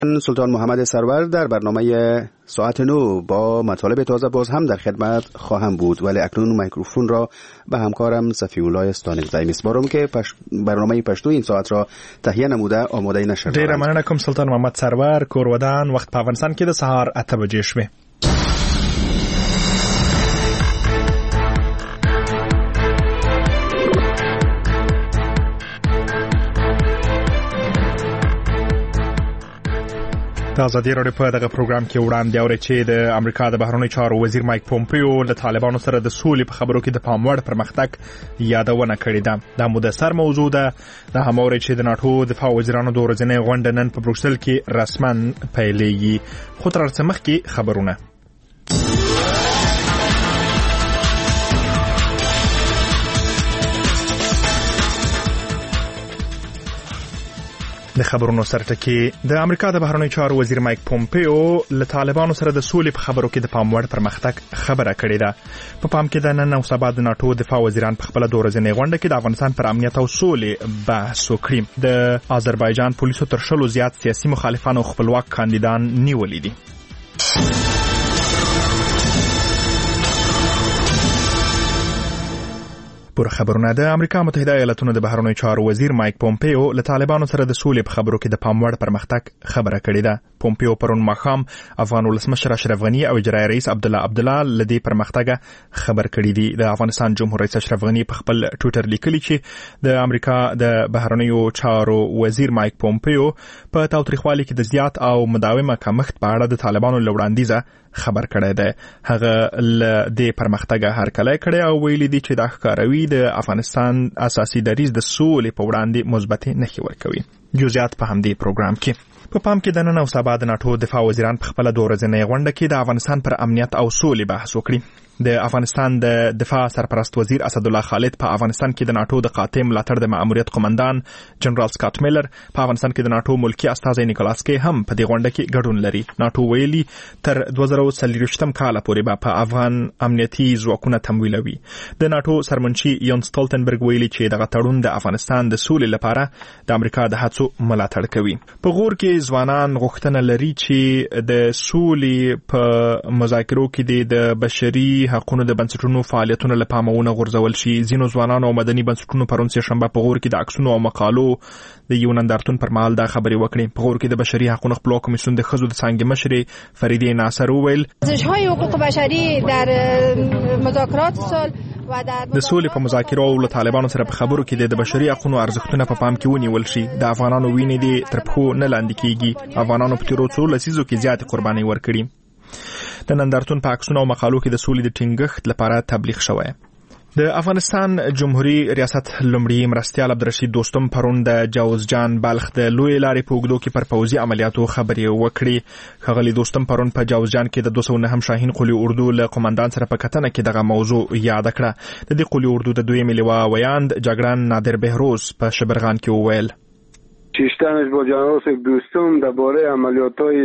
سلطان محمد سرور در برنامه ساعت 9 با مطالب تازه باز هم در خدمت خواهم بود، ولی اکنون میکروفون را به همکارم صفی‌الله استانکزی میسپارم که برنامه پښتو این ساعت را تهیه نموده آماده نشده. ډیره مننه کوم سلطان محمد سرور. کور ودان وخت په افغانستان کې د سهار 8 بجې شوه. د ازادي راډیو په دغه پروګرام کې وړاندې اوري چې د امریکا د بهرنیو چارو وزیر مایک پومپیو له طالبانو سره د سولې په خبرو کې د پام وړ پرمختګ یادونه کړې ده. دا مدثر موضوع ده. د هماوري چې د ناتو دفاع وزیرانو د ورځنۍ غونډې نن په بروکسل کې رسماً پیلېږي. خو تر څه مخکې خبرونه. د خبرونو سرټکی د امریکا د بهرنیو چارو وزیر مایک پومپیو له طالبانو سره د سولې په خبرو کې د پام وړ پرمختګ خبره کړې ده. په پام کې د نن او سبا د ناتو دفاع وزیران په خپل د ورځنۍ غونډه کې د افغانستان پر امنیت او سولې بحث وکړي. د آذربایجان پولیسو تر 100 زیات سیاسي مخالفان او خپلواک کاندیدان نیولي دي. پر خبرونه د امریکا متحده ایالاتونو د بهرنیو چارو وزیر مایک پومپیو له طالبانو سره د سولې په خبرو کې د پام وړ پرمختګ خبره کړې ده. پومپیو پرون ماښام افغان ولسمشر اشرف غنی او اجرایي رئیس عبدالله لدی پرمختګ خبر کړی دی. د افغانستان جمهور رئیس اشرف غنی په خپل ټوئیټر لیکلی چې د امریکا د بهرنیو چارو وزیر مایک پومپیو په تاوتریخوالي کې د زیات او مداومه کمښت په اړه د طالبانو لوړاندیزه خبر کړی دی. هغه ل دې پرمختګ هرکلی کړی او ویلي دی چې دا ښکاروي د افغانستان اساسي دریځ د سولې په وړاندې مثبتې نښې ورکوي. جزئیات په همدې پروګرام کې. په پام کې د نن او سبا د ناتو دفاع وزیران په خپل د ورځنۍ غونډه کې د افغانستان پر امنیت او سولې بحث وکړي. د افغانستان د دفاع سرپرست وزیر اسدالله خالد په افغانستان کې د ناتو د قاطع ملاتړ د ماموریت قومندان جنرال سکاټ میلر په افغانستان کې د ناتو ملکی استازی نیکولاس کې هم په دې غونډه کې ګډون لري. ناتو ویلي تر 2040 کال پورې په افغان امنیتي ځواکونه تمویلوي. د ناتو سرمنشي یون سټولټنبرګ ویلي چې دغه تړون د افغانستان د سولې لپاره د امریکا د هڅو ملاتړ کوي. په غور کې ځوانان غوښتنه لري چې د سولې په مذاکرو کې د بشري حقوقو د بنسټونو فعالیتونه له پامونه غورځول شي. ځینو ځوانانو او مدني بنسټونو پرون سه شنبه په غور کې د عکسونو او مقالو د یو نندارتون پر مهال دا خبرې وکړې. په غور کې د بشري حقوقو خپلواک کمیسیون د ښځو د څانګې مشرې فریده ناصر وویل ارزش‌های حقوق بشری در مذاکرات صلح د سولې په مذاکرو او له طالبانو سره په خبرو کې د بشري حقوقو ارزښتونه په پام کې ونیول شي. د افغانانو وینې دي تر پښو نه لاندې کیږي. افغانانو په تیرو څو لسیزو کې زیات قرباني ورکړي. د نندارتون په عکسونو او مقالو کې د سولې د ټینګښت لپاره تبلیغ شوی. د افغانستان جمهوریت ریاست لومړي مرستیال عبدالرشید دوستم پرون د جوزجان بلخ د لوی لارې په اوږدو کې پر پوځي عملیاتو خبرې وکړې. ښاغلي دوستم پرون په جوزجان کې د 209 شاهین قولي اردو له قومندان سره په کتنه کې دغه موضوع یاد کړه. د دې قولي اردو د دویمې لواء ویاند جګړن نادر بهروز په شبرغان کې وویل شیشتنش با جنرال دوستم درباره عملیات‌های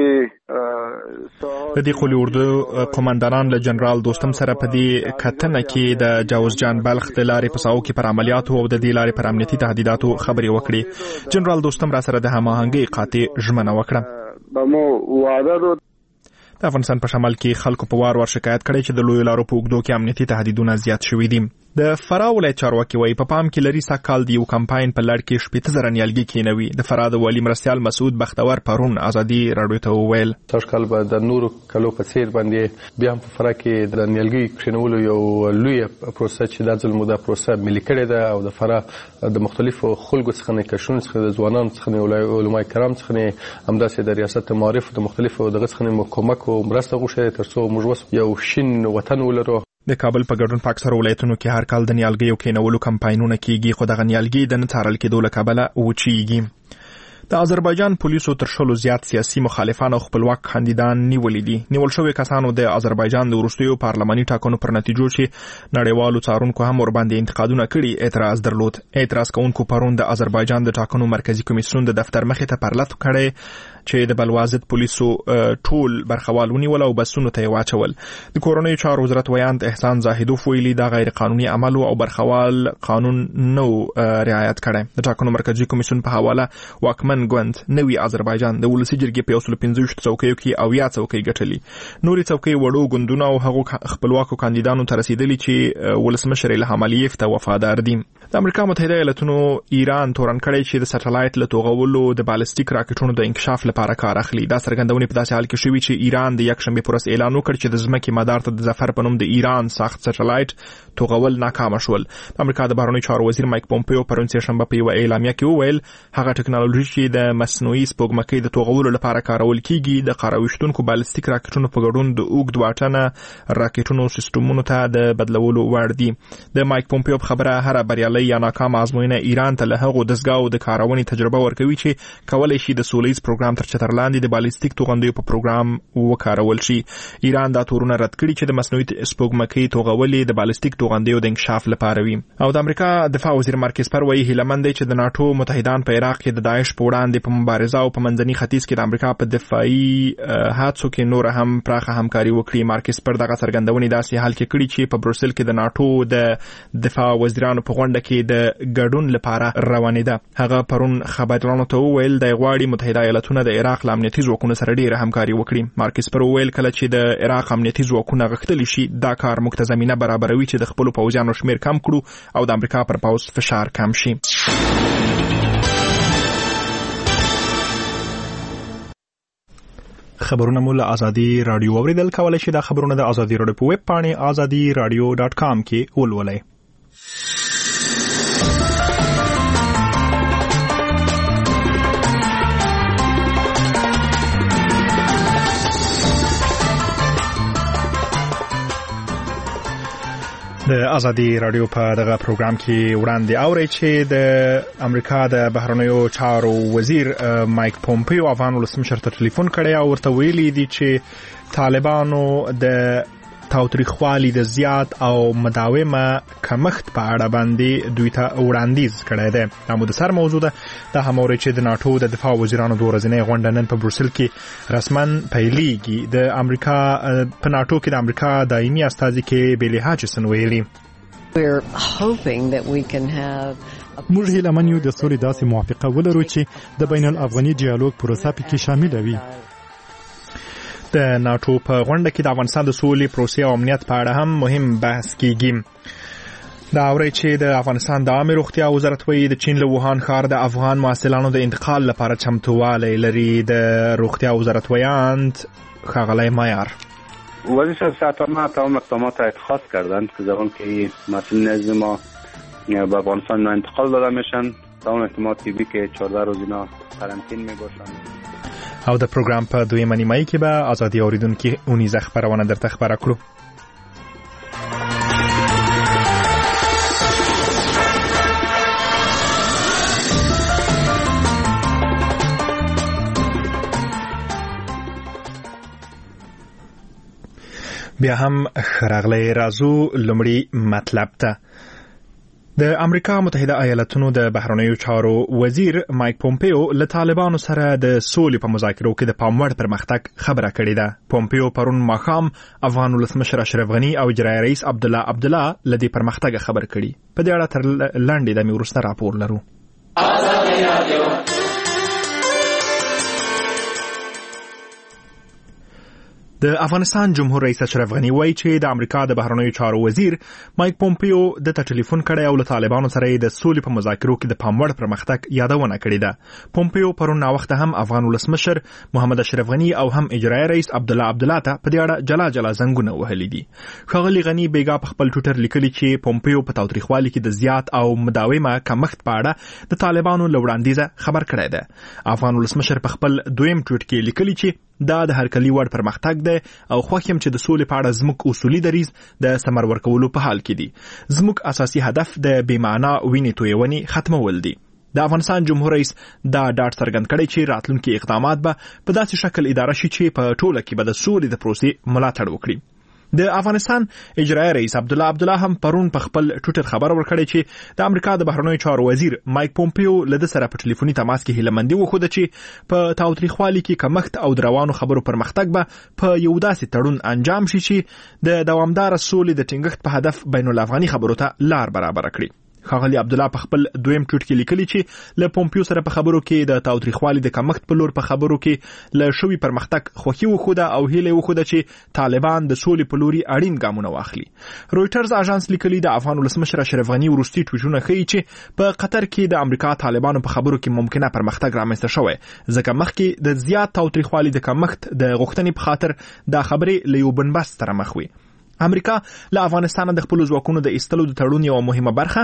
د دې قولي اردو قومندانان له جنرال دوستم سره په دې کتنه کې د جوزجان بلخ د لارې په ساو کې پر عملیاتو او د دې لارې پر امنیتي تهدیداتو خبرې وکړي. جنرال دوستم را سره د هماهنګۍ قاطع ژمنه وکړه. به ما وعده داد. د افغانستان په شمال کې خلکو په وار شکایت کړي چې د لوی لارو په اوږدو کې امنیتي تهدیدونه زیات شوي دي. د فراه ولایت چارواکي وایي په پام کې لري سکهال د یو کمپاین په لړ کې 70,000 نیالګي کېنوي. د فراه د والي مرستیال مسعود بختور پرون ازادي راډیو ته وویل تاسو به د نورو کلو په څیر باندې بیا هم په فراه کې د نیالګي کښینولو یو لوی پروسه چې د ځل موده پروسه ملي کړې ده او د فراه د مختلفو خلکو څخه نه کښون څخه د ځوانانو څخه علماء کرام څخه همداسې د ریاست معارف د مختلفو دغه څخه کومک او مرسته غوښتي ترڅو موږ یو شین وطن ولرو. د کابل په ګډون په اکثرو ولایتونو کې هر کال د نیالګیو کېنولو کمپاینونه کیږي، خو دغه نیالګي د نه څارل کېدو له کبله وچیږي. د آذربایجان پولیسو تر 100 زیات سیاسي مخالفان او خپلواک کاندیدان نیولي دي. نیول شوی کسانو د آذربایجان د وروستیو پارلماني ټاکنو پر نتیجو چې نړیوالو څارونکو هم ورباندې انتقادونه کړي اعتراض درلود. اعتراض کوونکو پرون د آذربایجان د ټاکنو مرکزی کمیسیون د دفتر مخې ته پرلط کړی. چې د بلوازد پولیسو ټول برخوال ونیول او بسونو ته واچول. د کورنیو چارو وزارت ویاند احسان زاهدوف ویلي دا غیر قانوني عمل او برخوال قانون نو رعایت کړي. د ټاکنو مرکزی کمیسیون په حواله واکمن ګوند نوی آذربایجان د ولسی جرګې په 115 څوکیو کې او یا څوکۍ ګټلي. نوري څوکۍ وړو ګوندونه او هغو خپلواکو کاندیدانو ته رسیدلي چې ولسمشر الهام علیف ته وفادار دي. د امریکا متحده ایالاتونو ایران تورن کړی چې د سټلایټ له توغولو د بالستیک راکټونو د انکشاف لپاره کار اخلي. دا څرګندونه په داسې حال کې شوې چې ایران د یکشنبه پر ورځ اعلان وکړ چې د ځمکې مدار ته د ظفر په نوم د ایران ساخت سټلایټ توغول ناکام شول. د امریکا د بهرنیو چارو وزیر مایک پومپیو پرون سهشنبه په یو اعلامیه کې وویل هغه ټکنالوژي چې د مصنوعي سپوږمکۍ د توغولو لپاره کارول کیږي د قارویشتونکو بالستیک راکټونو په ګډون د اوږد واټنه راکټونو سیستمونو ته د بدلولو وړ دي. د مایک پومپیو خبره هر بریالي یا ناکام آزموینه ایران ته له هغو دستګاو د کارونې تجربه ورکوي چې کولای شي د سولیز پروګرام تر چتر لاندې د بالستیک توغندیو په پروګرام وکارول شي. ایران دا تورونه رد کړي چې د مصنوعي سپوږمکۍ توغولې د بالستیک توغندیو د انکشاف لپاره وي. او د امریکا دفاع وزیر مارکس پر وایي هیلمند دی چې د ناتو متحدان په عراق کې د داعش په وړاندې په مبارزه او په منځني ختیځ کې د امریکا په دفاعي هڅو کې نور هم پراخه همکاري وکړي. مارکس پر دغه څرګندونې داسې حال کې کړي چې په بروسل کې د ناتو د دفاع وزیرانو په غونډه کې د ګډون لپاره روانه ده. هغه پرون خبريالانو ته وویل د غواړي متحده ایالاتونه د عراق امنیتي ځواکونو سره ډیره همکاري وکړي. مارکس پر وویل کله چې د عراق امنیتي ځواکونه غښتلي شي دا کار موږ ته زمينه برابروي چې د خپل پوځیانو شمیر کم کړو او د امریکا پر پوځ فشار کم شي. خبرونه مو له ازادي رادیو اوریدل کولای شي. دا خبرونه د ازادي رادیو په ویب پاڼه azadiradio.com کې ولولئ. د ازادي رادیو په دغه پروګرام کې وړاندې اوري چې د امریکا د بهرنیو چارو وزیر مایک پومپیو افغان ولسمشر ته ټلیفون کړی او ورته ویلي دي چې طالبانو د تاوتریخوالي د زیات او مداومه کمښت په اړه باندې دوی ته وړاندیز کړی دی. دا مو د سر موضوع ده. دا هم اوري چې د ناتو د دفاع وزیرانو د ورځنۍ غونډه نن په بروسل کې رسما پیلېږي. د امریکا په ناتو کې د امریکا دایمي استازي کې بیلی هاچسن ویلي موږ هیله من یو د سولې داسې موافقه ولرو چې د بین الافغاني ډیالوګ پروسه پکې شامل وي. د ناتو په غونډه کې د افغانستان د سولې پروسې او امنیت په اړه هم مهم بحث کیږي. دا اوري چې د افغانستان د عامه روغتیا وزارت وایي د چین له ووهان ښار د افغان محصلانو د انتقال لپاره چمتووالی لري. د روغتیا وزارت ویاند ښاغلی مایار وزیر صحت تمام اقدامات را اتخاذ کردند که زمان که مسئولین از ما به افغانستان انتقال داده میشن تمام احتمالات طبی که 14 روز اینا قرنطین می باشند. او د پروګرام په دویمه نیمایي کې به ازادي اوریدونکو اونیزه خبرونه درته خبره کړو. بیا هم خراغلی رازو لمړی مطلب ته. د امریکا متحده ایالاتونو د بهرنیو چارو وزیر مایک پومپیو له طالبانو سره د سولې په مذاکرو کې د پام وړ پرمختګ خبره کړې ده. پومپیو پرون ماښام افغان ولسمشر اشرف غني او اجرایي رئیس عبدالله له دې پرمختګ خبر کړي. په دې اړه تر لاندې د وروسته راپور لرو. د افغانستان جمهور رئیس اشرف غني وایي چې د امریکا د بهرنیو چارو وزیر مایک پومپیو د ټلیفون کړی او له طالبانو سره د سولې په مذاکرو کې د پام وړ پرمختګ یادونه کړې ده. پومپیو پرون ناوخته هم افغان ولسمشر محمد اشرف غني او هم اجرایي رئیس عبدالله ته په دې اړه جلا زنګونه وهلي دي. ښاغلي غني بیګا په خپل ټویټر لیکلي چې پومپیو په تاوتریخوالي کې د زیات او مداومه کمښت په اړه د طالبانو له وړاندیزه خبر کړی ده. افغان ولسمشر په خپل دویم ټویټ کې لیکلي چې دا د هرکلي وړ پرمختګ دی او خوښ یم چې د سولې په اړه زموږ اصولي دریځ د ثمر ورکولو په حال کې دي. زموږ اساسي هدف د بې معنا وینې تویونې ختمول دي. د افغانستان جمهور رئیس دا ډاډ څرګند کړی چې راتلونکي اقدامات به په داسې شکل اداره شي چې په ټوله کې به د سولې د پروسې ملاتړ وکړي. د افغانستان اجرایي رئیس عبدالله هم پرون په خپل ټویټر خبر ورکړی چې د امریکا د بهرنیو چارو وزیر مایک پومپیو له د سره په ټلیفوني تماس کې هیلمندي وښوده چې په تاوتریخوالي کې کمښت او د روانو خبرو پرمختګ به په یو داسې تړون انجام شي چې د دوامدار سولې د ټینګښت په هدف بین الافغاني خبرو ته لار برابر کړي. ښاغلي عبدالله په خپل دویم ټویټ کې لیکلي چې له پومپیو سره په خبرو کې د تاوتریخوالي د کمښت په لور په خبرو کې له شوي پرمختګ خوښي وښوده او هیله وښوده چې طالبان د سولې په لوري اړین ګامونه واخلي. رویټرز اژانس لیکلي د افغان ولسمشر اشرف غني وروستي ټویټونه ښیي چې په قطر کې د امریکا طالبانو په خبرو کې ممکنه پرمختګ رامنځته شوی ځکه مخکې د زیات تاوتریخوالي د کمښت د غوښتنې په خاطر دا خبرې له یو بنبست سره مخ وي. امریکا له افغانستان د خپل ځواکونو د ایستلو د تړون یو مهمه برخه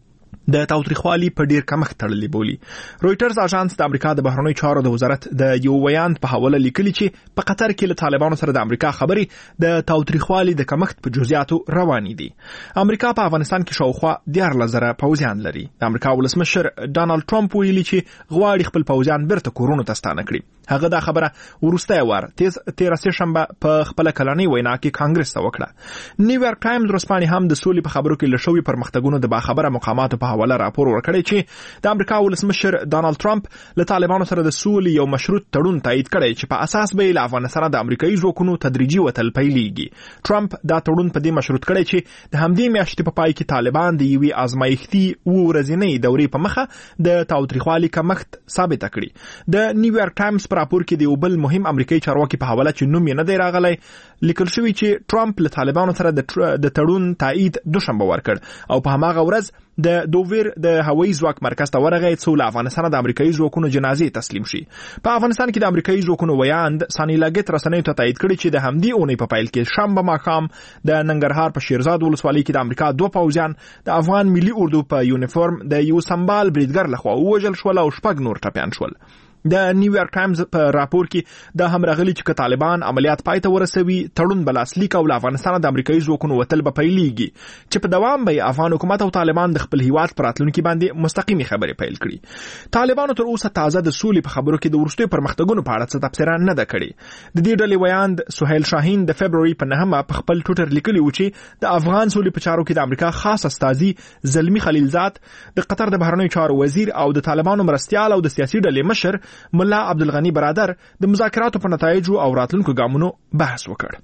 د تاوتریخوالي په ډیر کمښت تړلې بولي. رویټرز اژانس د امریکا د بهرنیو چارو د وزارت د یو ویاند په حواله لیکلي چې په قطر کې له طالبانو سره د امریکا خبرې د تاوتریخوالي د کمښت په جزئیاتو روانې دي. امریکا په افغانستان کې شاوخوا 14,000 پوځیان لري. د امریکا ولسمشر ډانلډ ټرمپ ویلي چې غواړي خپل پوځیان بیرته کورونو ته ستانه کړي. هغه دا خبره وروستی وار 13 شنبه په خپل کلنۍ وینا کې کانګرس ته وکړه. نیویارک ټایمز ورځپاڼې هم د سولې په خبرو کې لشوي پرمختګونو د باخبره مقاماتو په حواله راپور ورکړی چې د امریکا ولسمشر ډانلډ ټرمپ له طالبانو سره د سولې یو مشروط تړون تایید کړی چې په اساس به له افغانستان د امریکایي ځواکونو تدریجي وتل پیلېږي. ټرمپ دا تړون په دې مشروط کړی چې د همدې میاشتې په پای کې طالبان د یوې ازمایښتي ورځنۍ دورې په مخه د تاوتریخوالي کمښت ثابته کړي. د نیویارک ټایمز راپور کې د یو بل مهم امریکایي چارواکي په حواله چې نوم یې نه دی راغلی لیکل شوی چې ټرمپ له طالبانو سره د تړون تایید دوشنبه ورکړ او په هماغه ورځ د دوویر د هوایي ځواک مرکز ته ورغی څو له افغانستان د امریکایي ځواکونو جنازې تسلیم شي. په افغانستان کې د امریکایي ځواکونو ویاند سانی لاګت رسنیو ته تایید کړي چې د همدې اونۍ په پیل کې شنبه ماښام د ننګرهار په شیرزاد ولسوالۍ کې د امریکا 2 پوځیان د افغان ملي اردو په یونیفورم د یو سمبال بریدګر لخوا ووژل شول او 6 نور ټپیان شول. د نیویارک ټایمز په راپور کې د هم راغلي چې طالبان عملیات پای ته ورسوي تړون بلاسلیک او افغانستان د امریکایي ځواکونو وتل به پیلېږي چې په دوام به افغان حکومت او طالبان د خپل هیواد پر راتلونکي باندې مستقیمي خبرې پیل کړي. طالبانو تر اوسه تازه د سولې په خبرو کې د وروستیو پرمختګونو په اړه څه تبصره نه ده کړې. د دې ډلې ویاند سهیل شاهین د فبروري په 9 په خپل ټویټر لیکلي و چې د افغان سولې په چارو کې د امریکا خاص استازي زلمی خلیلزاد، د قطر د بهرنیو چارو وزیر او د طالبانو مرستیال او د سیاسي ډلې مشر ملا عبدالغنی برادر د مذاکراتو په نتایجو او راتلونکو ګامونو بحث وکړ.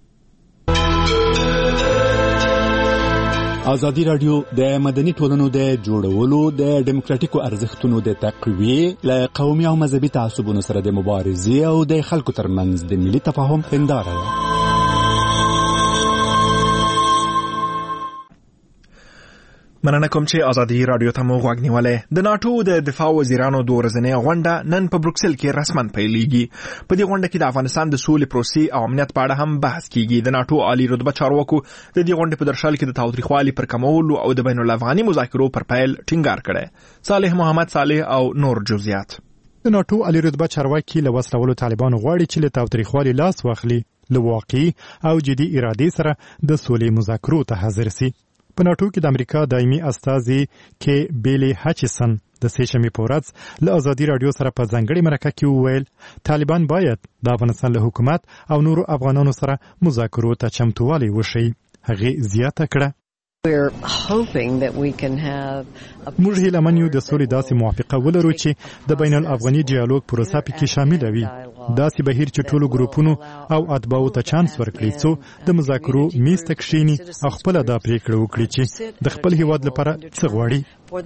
ازادي راډیو د مدني ټولنو د جوړولو د ډیموکراتیکو ارزښتونو د تقویې له قومي او مذهبي تعصبونو سره د مبارزې او د خلکو ترمنځ د ملي تفاهم هنداره ده. مننه کوم چې ازادي راډیو ته مو غوږ نیولې. د ناتو د دفاع وزیرانو د ورځنۍ غونډه نن په بروکسل کې رسماً پیلېږي. په دې غونډه کې د افغانستان د سولې پروسې او امنیت په اړه هم بحث کیږي. د ناتو عالی رتبه چارواکو د دې غونډې په درشل کې د تاوتریخوالي پر کمولو او د بین الافغاني مذاکرو پر پیل ټینګار کړی. صالح محمد صالح او نور جزئیات. د ناتو عالی رتبه چارواکي له وسلوالو طالبانو غواړي چې له تاوتریخوالي لاس واخلي، له واقعي او جدي ارادې سره د سولې مذاکرو ته حاضر سي. په ناتو کې د امریکا دایمي استازي کې بیلی هچسن د سېشنبې په ورځ له ازادي راډیو سره په ځانګړي مرکه کې وویل طالبان باید د افغانستان له حکومت او نورو افغانانو سره مذاکرو ته چمتووالی وښيي. هغې زیاته کړه موږ هیله یو د سولې داسې موافقه ولرو چې د بین الافغاني ډیالوګ پروسه پکې شامله وي، داسې بهیر چې ټولو ګروپونو او اتباعو ته چانس ورکړي څو د مذاکرو میز ته کښیني او خپله دا پریکړه وکړي چې د خپل هیواد لپاره څه غواړي.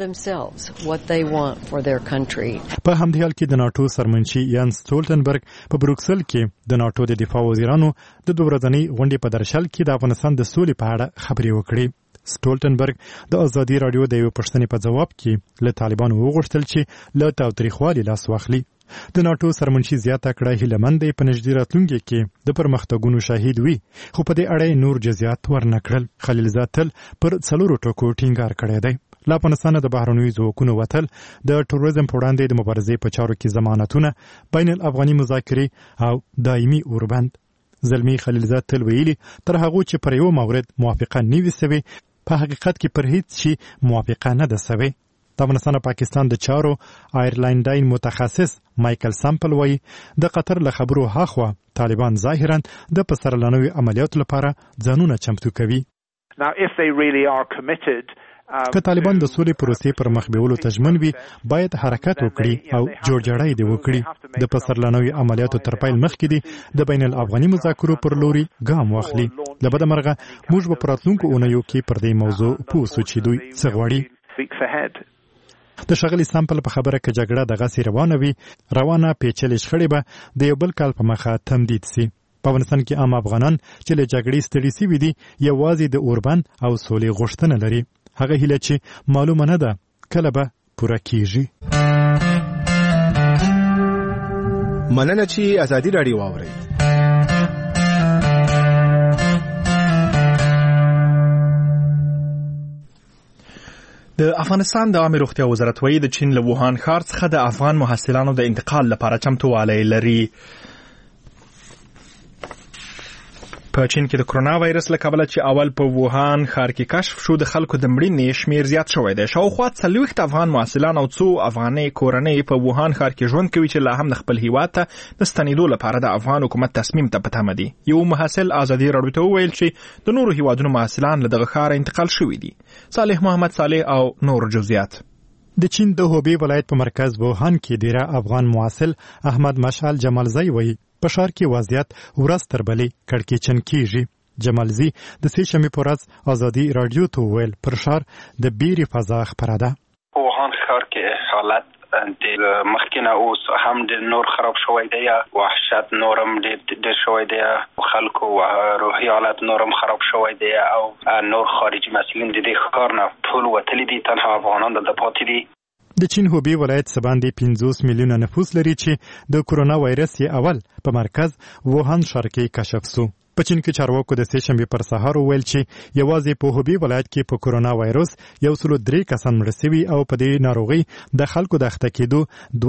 په همدې حال کې د ناتو سرمنشي یانس سټولټنبرګ په بروکسل کې د ناتو د دفاع وزیرانو د 2 ورځنۍ غونډې په درشل کې د افغانستان د سولې په اړه خبرې وکړې. سټولټنبرګ د ازادي راډیو د یو پوښتنې په جواب کې له طالبانو وغوښتل چې له تاوتریخوالي لاس واخلي. د ناتو سرمنشي زیاته کړه هیله مند دی په نږدې راتلونکي کې د پرمختګونو شاهد وي، خو په دې اړه نور جزئیات ورنکړل. خلیلزاد تل پر 4 ټکو ټینګار کړی دی. له افغانستانه د بهرنیو ځواکونو وتل، د ټوریزم په وړاندې د مبارزې په چارو کې ضمانتونه، بین الافغاني مذاکرې او دایمي اوربند. زلمی خلیلزاد تل ویلي تر هغه چې پر یو مورد موافقه نه وي سوې، په حقیقت کې پر هیڅ شي موافقه نه ده سوې. د افغانستان او پاکستان د چارو آیرلینډاین متخصص مایکل سامپل وایي د قطر له خبرو هاخوا طالبان ظاهرا د پسرلنوي عملیاتو لپاره ځانونه چمتو کوي. که طالبان د سولې پروسې پر مخ بیولو ته ژمن وي باید حرکت وکړي او جوړجاړی دې وکړي. د پسرلنوي عملیاتو تر پیل مخکې دي د بین الافغاني مذاکرو پر لوري ګام واخلي. له بده مرغه موږ به په راتلونکو اونیو کې پر دې موضوع پوه سو چې دوی څه غواړي. د ښاغلي سامپل په خبره که جګړه دغسې روانه پیچلې شخړې به د یو بل کال په مخه تمدید سي. په افغانستان کې عام افغانان چې له جګړې ستړي سوي دي یوازې د اوربند او سولې غوښتنه لري. هغه هیله چې معلومه نه ده کله به پوره کیږي. مننه چې ازادي راډیو واورئ. د افغانستان د عامه روغتیا وزارت وایي د چین له ووهان ښار څخه د افغان محصلانو د انتقال لپاره چمتووالی لري. په چین کې د کرونا وایرس له کبله چې اول په ووهان ښار کې کشف شو د خلکو د مړینې شمیر زیات شوی دی. شاوخوا 40 افغان محصلان او څو افغاني کورنۍ په ووهان ښار کې ژوند کوي چې لا هم د خپل هیواد ته د ستنېدو لپاره د افغان حکومت تصمیم ته په تمه دي. یو محصل ازادي راډیو ته وویل چې د نورو هیوادونو محصلان له دغه ښاره انتقال شوي دي. صالح محمد صالح او نور جزئیات. د چین د هوبی ولایت په مرکز ووهان کې ډیره افغان محصل احمد مشعل جمالزی وایي په ښار کې وضعیت ورځ تر بلې کړکېچن کیږي. جمالزی د سې شنبې په ورځ ازادي راډیو ته وویل پر ښار د بیرې فضا خپره ده. ووهان ښار کې حالت د مخکینه اوس هم د نور خراب شوی دی، وحشت نورم ډېر شوی دی، خلکو روحي حالت نورم خراب شوی دی او نور خارجي مسئولین د دې ښار نه ټول وتلي دي، تنها افغانان دلته پاتې دي. د چین هوبی ولایت څه باندې 50 میلیونه نفوس لري چې د کرونا وایرس یې اول په مرکز ووهان ښار کې کشف سو. په چین کې چارواکو د سې شنبې پر سهار وویل چې یوازې په هوبی ولایت کې په کرونا وایرس 103 کسان مړه شوي او په دې ناروغي د خلکو د اخته کېدو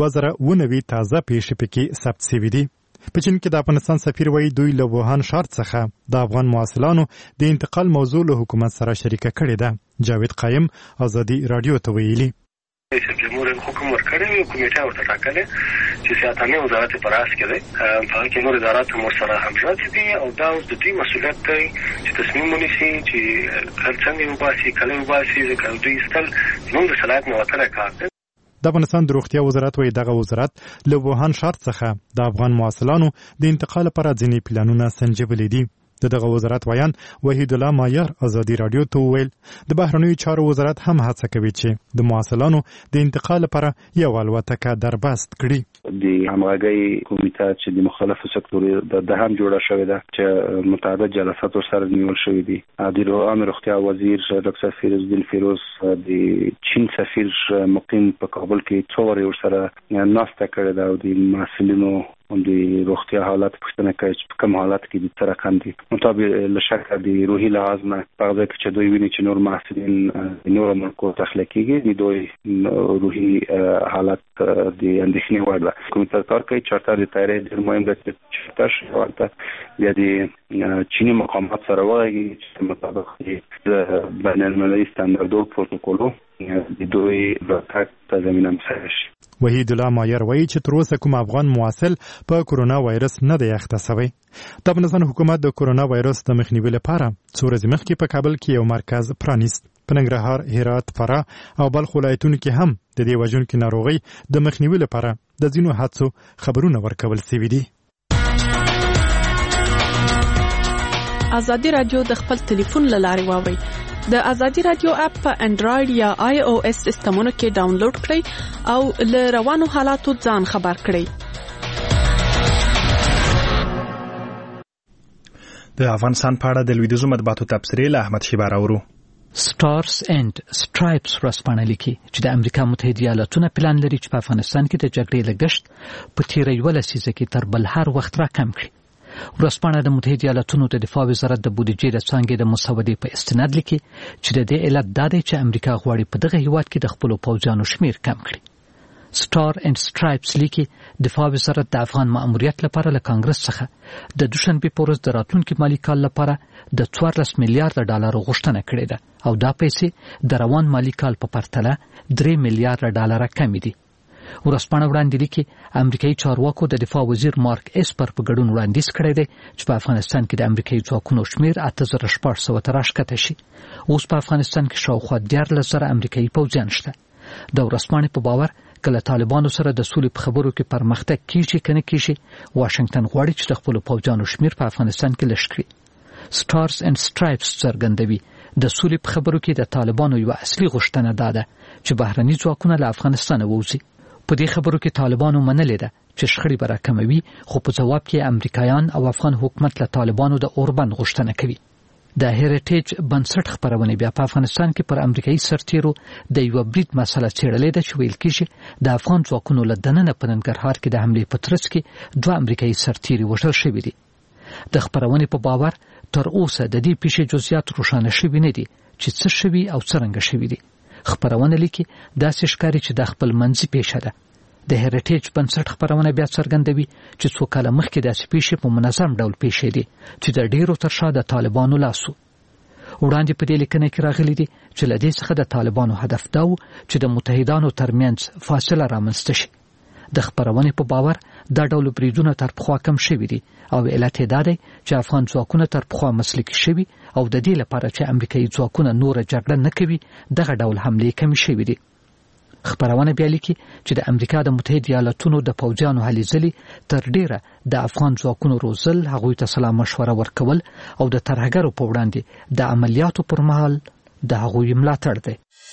2019 تازه پیښې پکې ثبت شوي دي. په چین کې د افغانستان سفیر وایي دوی له ووهان ښار څخه د افغان محصلانو د انتقال موضوع له حکومت سره شریکه کړې ده. جاوید قایم ازادي راډیو ته ویلي رئیس جمهور حکم ورکړی او کمیټه ورته ټاکلې چې سیاستانه وزارت پر اس کې دی، په کې نور ادارات هم سره همغږي دي او دا د دې مسؤلیت دی چې تصمیم ونیسي چې هر څنګه وباسي کله وباسي ځکه دوی ستل زموږ د صلاحیت نه وتره کار دی. د افغانستان د روغتیا وزارت وایي دغه وزارت له ووهان ښار څخه د افغان محصلانو د انتقال لپاره ځینې پلانونه سنجولي دي. دغه وزارت ویان وحید الله مایار ازادي راډیو ته وویل د بهرنیو چارو وزارت هم هڅه کوي چې د محصلانو د انتقال لپاره یو الوتکه دربست کړي. د همغږۍ کمیټه چې د مختلفو سکتورونو د هم جوړه شوې ده چې متعدد جلسات سره نیول شوې دي. د عامه روغتیا وزیر ډاکټر فیروز الدین فیروز د چین سفیر مقیم په کابل کې څو ورځې سره ناسته کړې ده او د مسؤلینو د روغتیا حالت پوښتنه کوي چې کوم حالت کې د ترکان دي مطابق لشکه د روحي لحاظ نه په ځای کې چې دوی ویني چې نور محصلین نور ملکو تخلیقيږي د دوی روحي حالت د اندېښنې وړ ده. کومه کار کوي چې تر تاریخ ډېر مهم ده چې تاسو ورته یا د چینی مقامات سره وایي چې مطابق د بین المللي ستاندردو پروتوکولو د دوی راتګ ته زمينه مساعد شي. وحید الله مایار وایي چې تر اوسه کوم افغان محصل په کرونا وایرس نه دی اخته شوی. د افغانستان حکومت د کرونا وایرس د مخنیوي لپاره څو ورځې مخکې په کابل کې یو مرکز پرانیست. په ننګرهار، هرات، فراه او بلخ ولایتونو کې هم د دې وژونکې ناروغۍ د مخنیوي لپاره د ځینو هڅو خبرونه ورکول شوي دي. ازادي راډیو د خپل ټلیفون له لارې واورئ. د ازادي راډیو اپ په انډراید یا آی او اس سیسټمونو کې ډاونلوډ کړئ او له روانو حالاتو ځان خبر کړئ. د افغانستان په اړه د لویدیځو مطبوعاتو تبصرې له احمد شیبه راوړو. سټارز اینڈ سټرایپس ورځپاڼه لیکي چې د امریکا متحده ایالاتونو پلان لري چې په افغانستان کې د جګړې لګښت په تیره یوه لسیزه کې تر بل هر وخت راکم کړي. ورځپاڼه د متحده ایالاتونو د دفاع وزارت د بودیجې د څانګې د مسودې په استناد لیکي چې د دې علت دا دی چې امریکا غواړي په دغه هیواد کې د خپلو پوځیانو شمیر کم کړي. سټار اینډ سټرایپس لیکي دفاع وزارت د افغان ماموریت لپاره له کانګرس څخه د دوشنبه په ورځ د راتلونکي مالي کال لپاره د 14 میلیارډ ډالر غوښتنه کړې ده او دا پیسې د روان مالي کال په پرتله 3 میلیارډ ډالر کم دي. ورځپاڼه وړاندې لیکي امریکایي چارواکو د دفاع وزیر مارک اسپر په ګډون وړاندیز کړی دی چې په افغانستان کې د امریکایي ځواکونو شمیر 8600 ته راښکته شي. اوس په افغانستان کې شاوخوا 14,000 امریکایي پوځیان شته. د ورځپاڼې په باور کله طالبانو سره د سولې په خبرو کې پرمختګ کیږي کنه کیږي واشنگټن غواړي چې د خپل پوځیانو شمیر په افغانستان کې لږ کړي. سټارز اینډ سټرایپس څرګندوي د سولې په خبرو کې د طالبانو یو اصلي غوښتنه ده چې بهرني ځواکونه له افغانستان ووځي. په دې خبرو کې طالبانو منلې ده چې شخړې به راکموي خو په جواب کې امریکایان او افغان حکومت له طالبانو د اوربند غوښتنه کوي. د هریټیج بنسټ خبرونه بیا په افغانستان کې پر امریکایي سرتیرو د یو برید مسله چیرلې ده چې ویل کیږي د افغان ځواکونو له دننه په ننګرهار کې د حمله په ترڅ کې 2 امریکایي سرتیري وژل شوي دي. د خبرونه په باور تر اوسه د دې پیښې جزئیات روښانه شوي نه دي چې څه شوي او څرنګه شوي دي. خبرونه لیکي داسې ښکاري چې د خپل منځي پیښه ده. د هریټیج بنسټ خبرونه بیا څرګندوي چې څو کاله مخکې داسې پیښې په منظم ډول پیښې دي چې د ډیرو تر شا د طالبانو لاسو. وړاندې په دې لیکنه کې راغلي دي چې له دې څخه د طالبانو هدف دا و چې د متحدانو ترمنځ فاصله رامنځته شي. د خبرونه په باور دا ډول بریدونه تر پخوا کم شوي دي او علت یې دا دی چې افغان ځواکونه تر پخوا مسلکي شوي او د دې لپاره چې امریکایي ځواکونه نور جګړه نه کوي دغه ډول حملې کم شوي دي. خبرونه بیا لیکي چې د امریکا د متحده ایالاتونو د پوځیانو هلې ځلې تر ډیره د افغان ځواکونو روزل هغوی ته سلا مشوره ورکول او د ترهګرو په وړاندې د عملیاتو پر مهال د هغوی ملاتړ دی.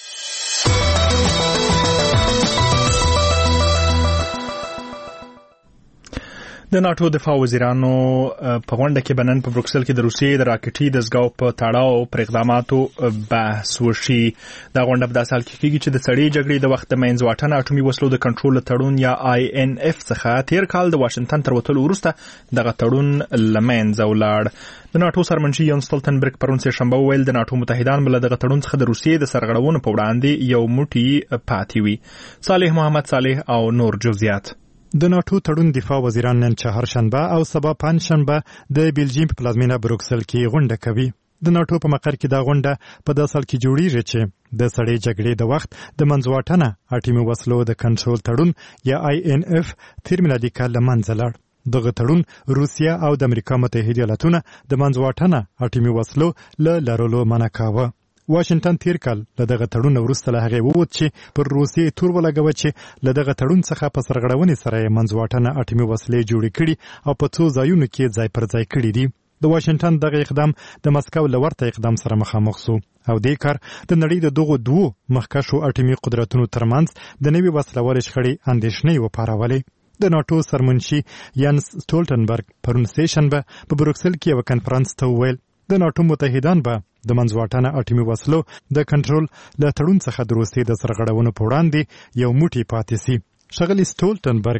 د ناتو دفاع وزیرانو په غونډه کې بنن په بروکسل کې د روسیې د راکټي دزګاو په تړاو پر اقداماتو بحث وشي. دا غونډه په داسال کې کېږي چې د سړې جګړې د وخت د منځواټن اټومي وسلو د کنټرول تړون یا INF څخه تیر کال د واشنگټن تر وتلو وروسته دغه تړون لمنځه ولاړ. د ناتو سرمنشي یان سټولټنبرګ پرون سه شنبه ویل د ناتو متحدان بل دغه تړون څخه د روسیې د سرغړونو په وړاندې یو موټی پاتې وي. صالح محمد صالح او نور جزئیات. د ناتو تړون دفاع وزیران نن چهارشنبه او سبا پنځشنبه د بلجیم په پلازمینه بروکسل کې غونډه کوي. د ناتو په مقر کې دا غونډه په داسې حال کې جوړیږي چې د سړې جګړې د وخت د منځواټنه اټومي وسلو د کنټرول تړون یا INF تیر میلادي کال لمنځه لاړ. دغه تړون روسیا او د امریکا متحده ایالاتونه د منځواټنه اټومي وسلو له لرلو منع کاوه. واشنگټن تیر کال له دغه تړون وروسته له هغې ووت چې پر روسیې تور ولګوه چې له دغه تړون څخه په سرغړونې سره یې منځواټنه اټومي وسلې جوړې کړي او په څو ځایونو کې ځای پر ځای کړي دي. د واشنگټن دغه اقدام د مسکو له ورته اقدام سره مخامخ شو او دې کار د نړۍ د دغو دوو مخکښو اټومي قدرتونو ترمنځ د نوي وسلوالې شخړې اندېښنې وپارولې. د ناتو سرمنشي یانس سټولټنبرګ پرون سه شنبه په بروکسل کې یو کنفرانس ته وویل د ناتو متحدان به د منځواټنه اټومي وسلو د کنټرول له تړون څخه د روسیې د سرغړونو په وړاندې یو موټی پاتې سي. ښاغلي سټولټنبرګ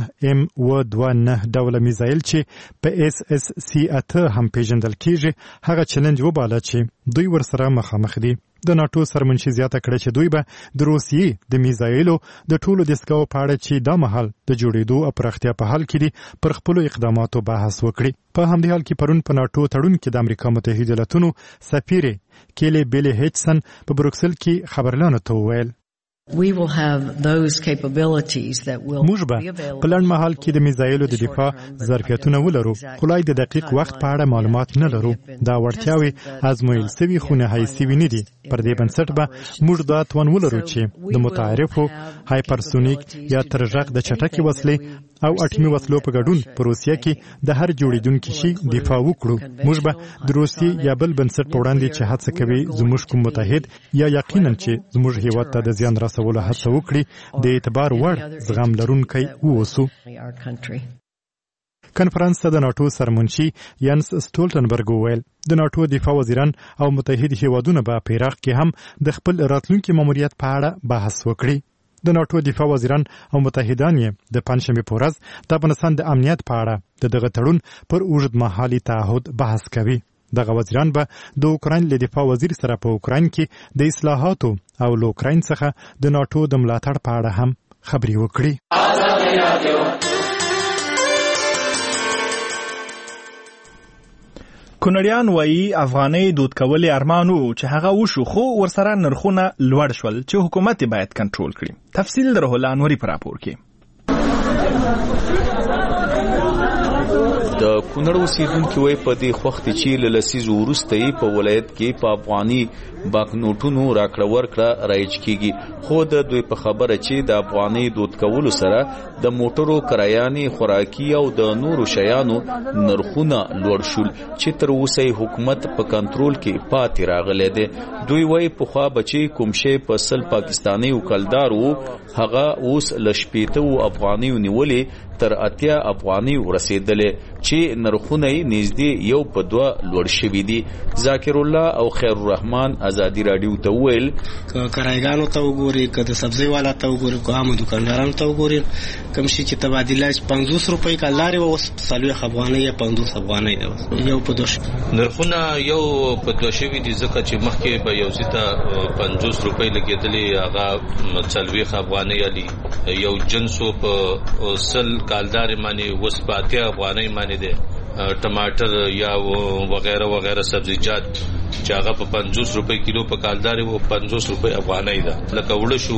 9M29 ډوله میزایل چې په SSC-8 هم پیژندل کیږي هغه چیلنج وباله چې دوی ورسره مخامخ دي. د ناتو سرمنشي زیاته کړه چې دوی به د روسیې د میزایلو د ټولو دستګاو په اړه چې دا مهال د جوړېدو او پراختیا په حال کې دي پر خپلو اقداماتو بحث وکړي. په همدې حال کې پرون په ناتو تړون کې د امریکا متحده ایالاتونو سفیر کیلی بیلی هیچسن په بروکسل کې خبرلانو ته وویل موږ به په لنډ مهال کې د میزایلو د دفاع ظرفیتونه ولرو خو لا د دقیق وخت په اړه معلومات نه لرو. دا وړتیاوې ازمویل سوي خو نهایي سوي نه دي. پر دې بنسټ به موږ دا توان ولرو چې د متعارفو هایپرسونیک یا ترغږ د چټکې وسلې او اټومي وسلو په ګډون په روسیه کې د هر جوړیدونکي شي دفاع وکړو. موږ به د روسیې یا بل بنسټ په وړاندې چې هڅه کوي زموږ کوم متحد یا یقینا چې زموږ هیواد ته د زیان رسولو هڅه وکړي د اعتبار وړ زغم لرونکی ووسو. کنفرانس ته د ناتو سرمنشي یانس سټولټنبرګ وویل د ناتو دفاع وزیران او متحد هیوادونه به په عراق کې هم د خپل راتلونکي ماموریت په اړه بحث وکړي. د ناتو دفاع وزیران او متحدان یې د پنځشنبه په ورځ د افغانستان د امنیت په اړه دغه تړون پر اوږد مهالي تعهد بحث کوي. دغه وزیران به د اوکراین له دفاع وزیر سره په اوکراین کې د اصلاحاتو او له اوکراین څخه د ناتو د ملاتړ په اړه هم خبري وکړي. کونړیان وایي افغانۍ دود کول ارمانو چې هغه وشو، خو ورسره نرخونه لوړ شول چې حکومت باید کنټرول کړي. تفصیل در روح انوري پر راپور کې. د کونړ اوسیدونکي وایي په دې وخت چې له لسیزو وروسته یې په ولایت کې په افغاني بانکنوټونو راکړه ورکړه رایج کیږي، خو د دوی په خبره چې د افغانۍ دود کولو سره د موټرو کرایانې، خوراکي او د نورو شیانو نرخونه لوړ شول چې تر اوسه حکومت په کنټرول کې پاتې راغلی دی. دوی وایي پخوا بچي کوم شی په 100 پاکستاني وکلدار وو، هغه اوس له 80 افغانیو نیولې تر 80 افغاني ورسېدلې چې نرخونه یې نږدې 1 په 2 لوړ شوي دي. ذاکر الله او خیر الرحمن ازادي رادیو ته ویل کرایګانو ته وګوري، که د سبزی والا ته وګوري، که عامو دکاندارانو ته وګوري، کوم شي چې تبادله 50 روپۍ کلدار او 40 افغانۍ یا 50 افغانۍ ده، 1 په 2 نرخونه 1 په 2 شوي دي، ځکه چې مخکې به یو ځته 50 روپۍ لګېدلې، هغه 40 افغانۍ علي یو جنسو په 100 کالدار باندې اوس په 80 افغانۍ باندې ده. ټماټر یا وغیرہ وغیرہ سبزیجات چې هغه په 50 روپۍ کیلو په کالدار او 50 روپۍ افغانۍ ده. لکه وړه شو،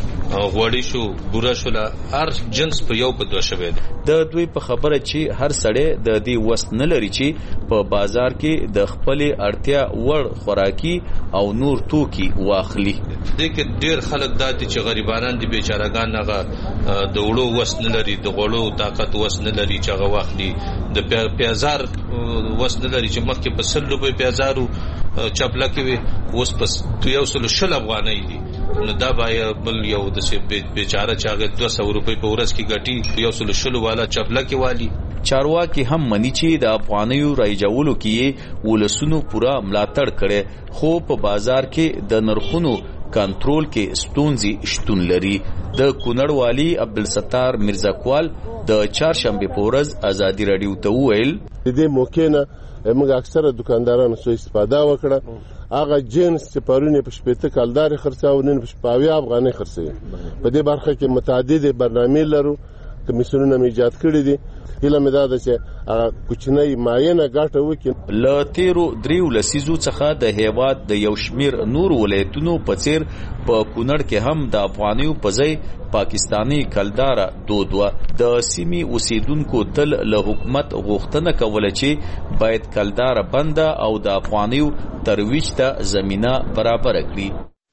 غوړی شو، بوره شو، هر جنس په 1 په 2 شوی دی. د دوی په خبره چې هر سړی د دې وس نه لري چې په بازار کې د خپل اړتیا وړ خوراکي او نور توکي واخلي. دغه ډیر خلک داتي چې غریبانان دي، بیچارهګان هغه د وړو وس نه لري، د غوړو طاقت وس نه لري چې هغه واخلي، د پیازار وس نه لري چې مخکې په 100 روپۍ پیازارو چپله کې وي، اوس په 120 افغانۍ دي. نو دا باید بل یو د بیچاره چې هغه 200 روپۍ په ورځ کې ګټي 120 والا چپله کې والی. چارواکي هم مني چې د افغانیو رایجولو کې ولسونو پورا ملاتړ کړي، خو په بازار کې د نرخونو کنټرول کې ستونزې شتون لري. د کونړ والی عبدالستار مرزاکوال د چهارشنبه په ورځ ازادي رادیو ته وویل د دې موقع نه موږ اکثره دکاندارانو سو استفاده وکړه. هغه جنس چې پرونه په 80 کالدار خرڅاو، نن په 50 افغانۍ خرڅي. په دې برخه کې متعدد برنامې لرو، کمیسیونونه ایجاد کړی دي. هله مې دا ده چې هغه کوچنۍ ماینه ګټه وکړي. له تیرو 3 لسیزو څخه د هیواد د یو شمیر نور ولایتونو په څیر په کونړ کې هم د افغانیو په ځای پاکستانی کلدار دود و. د سیمې اوسیدونکو تل له حکومت غوښتنه کوله چې باید کلدار بند او د افغانیو ترویج ته زمینه برابر کړي.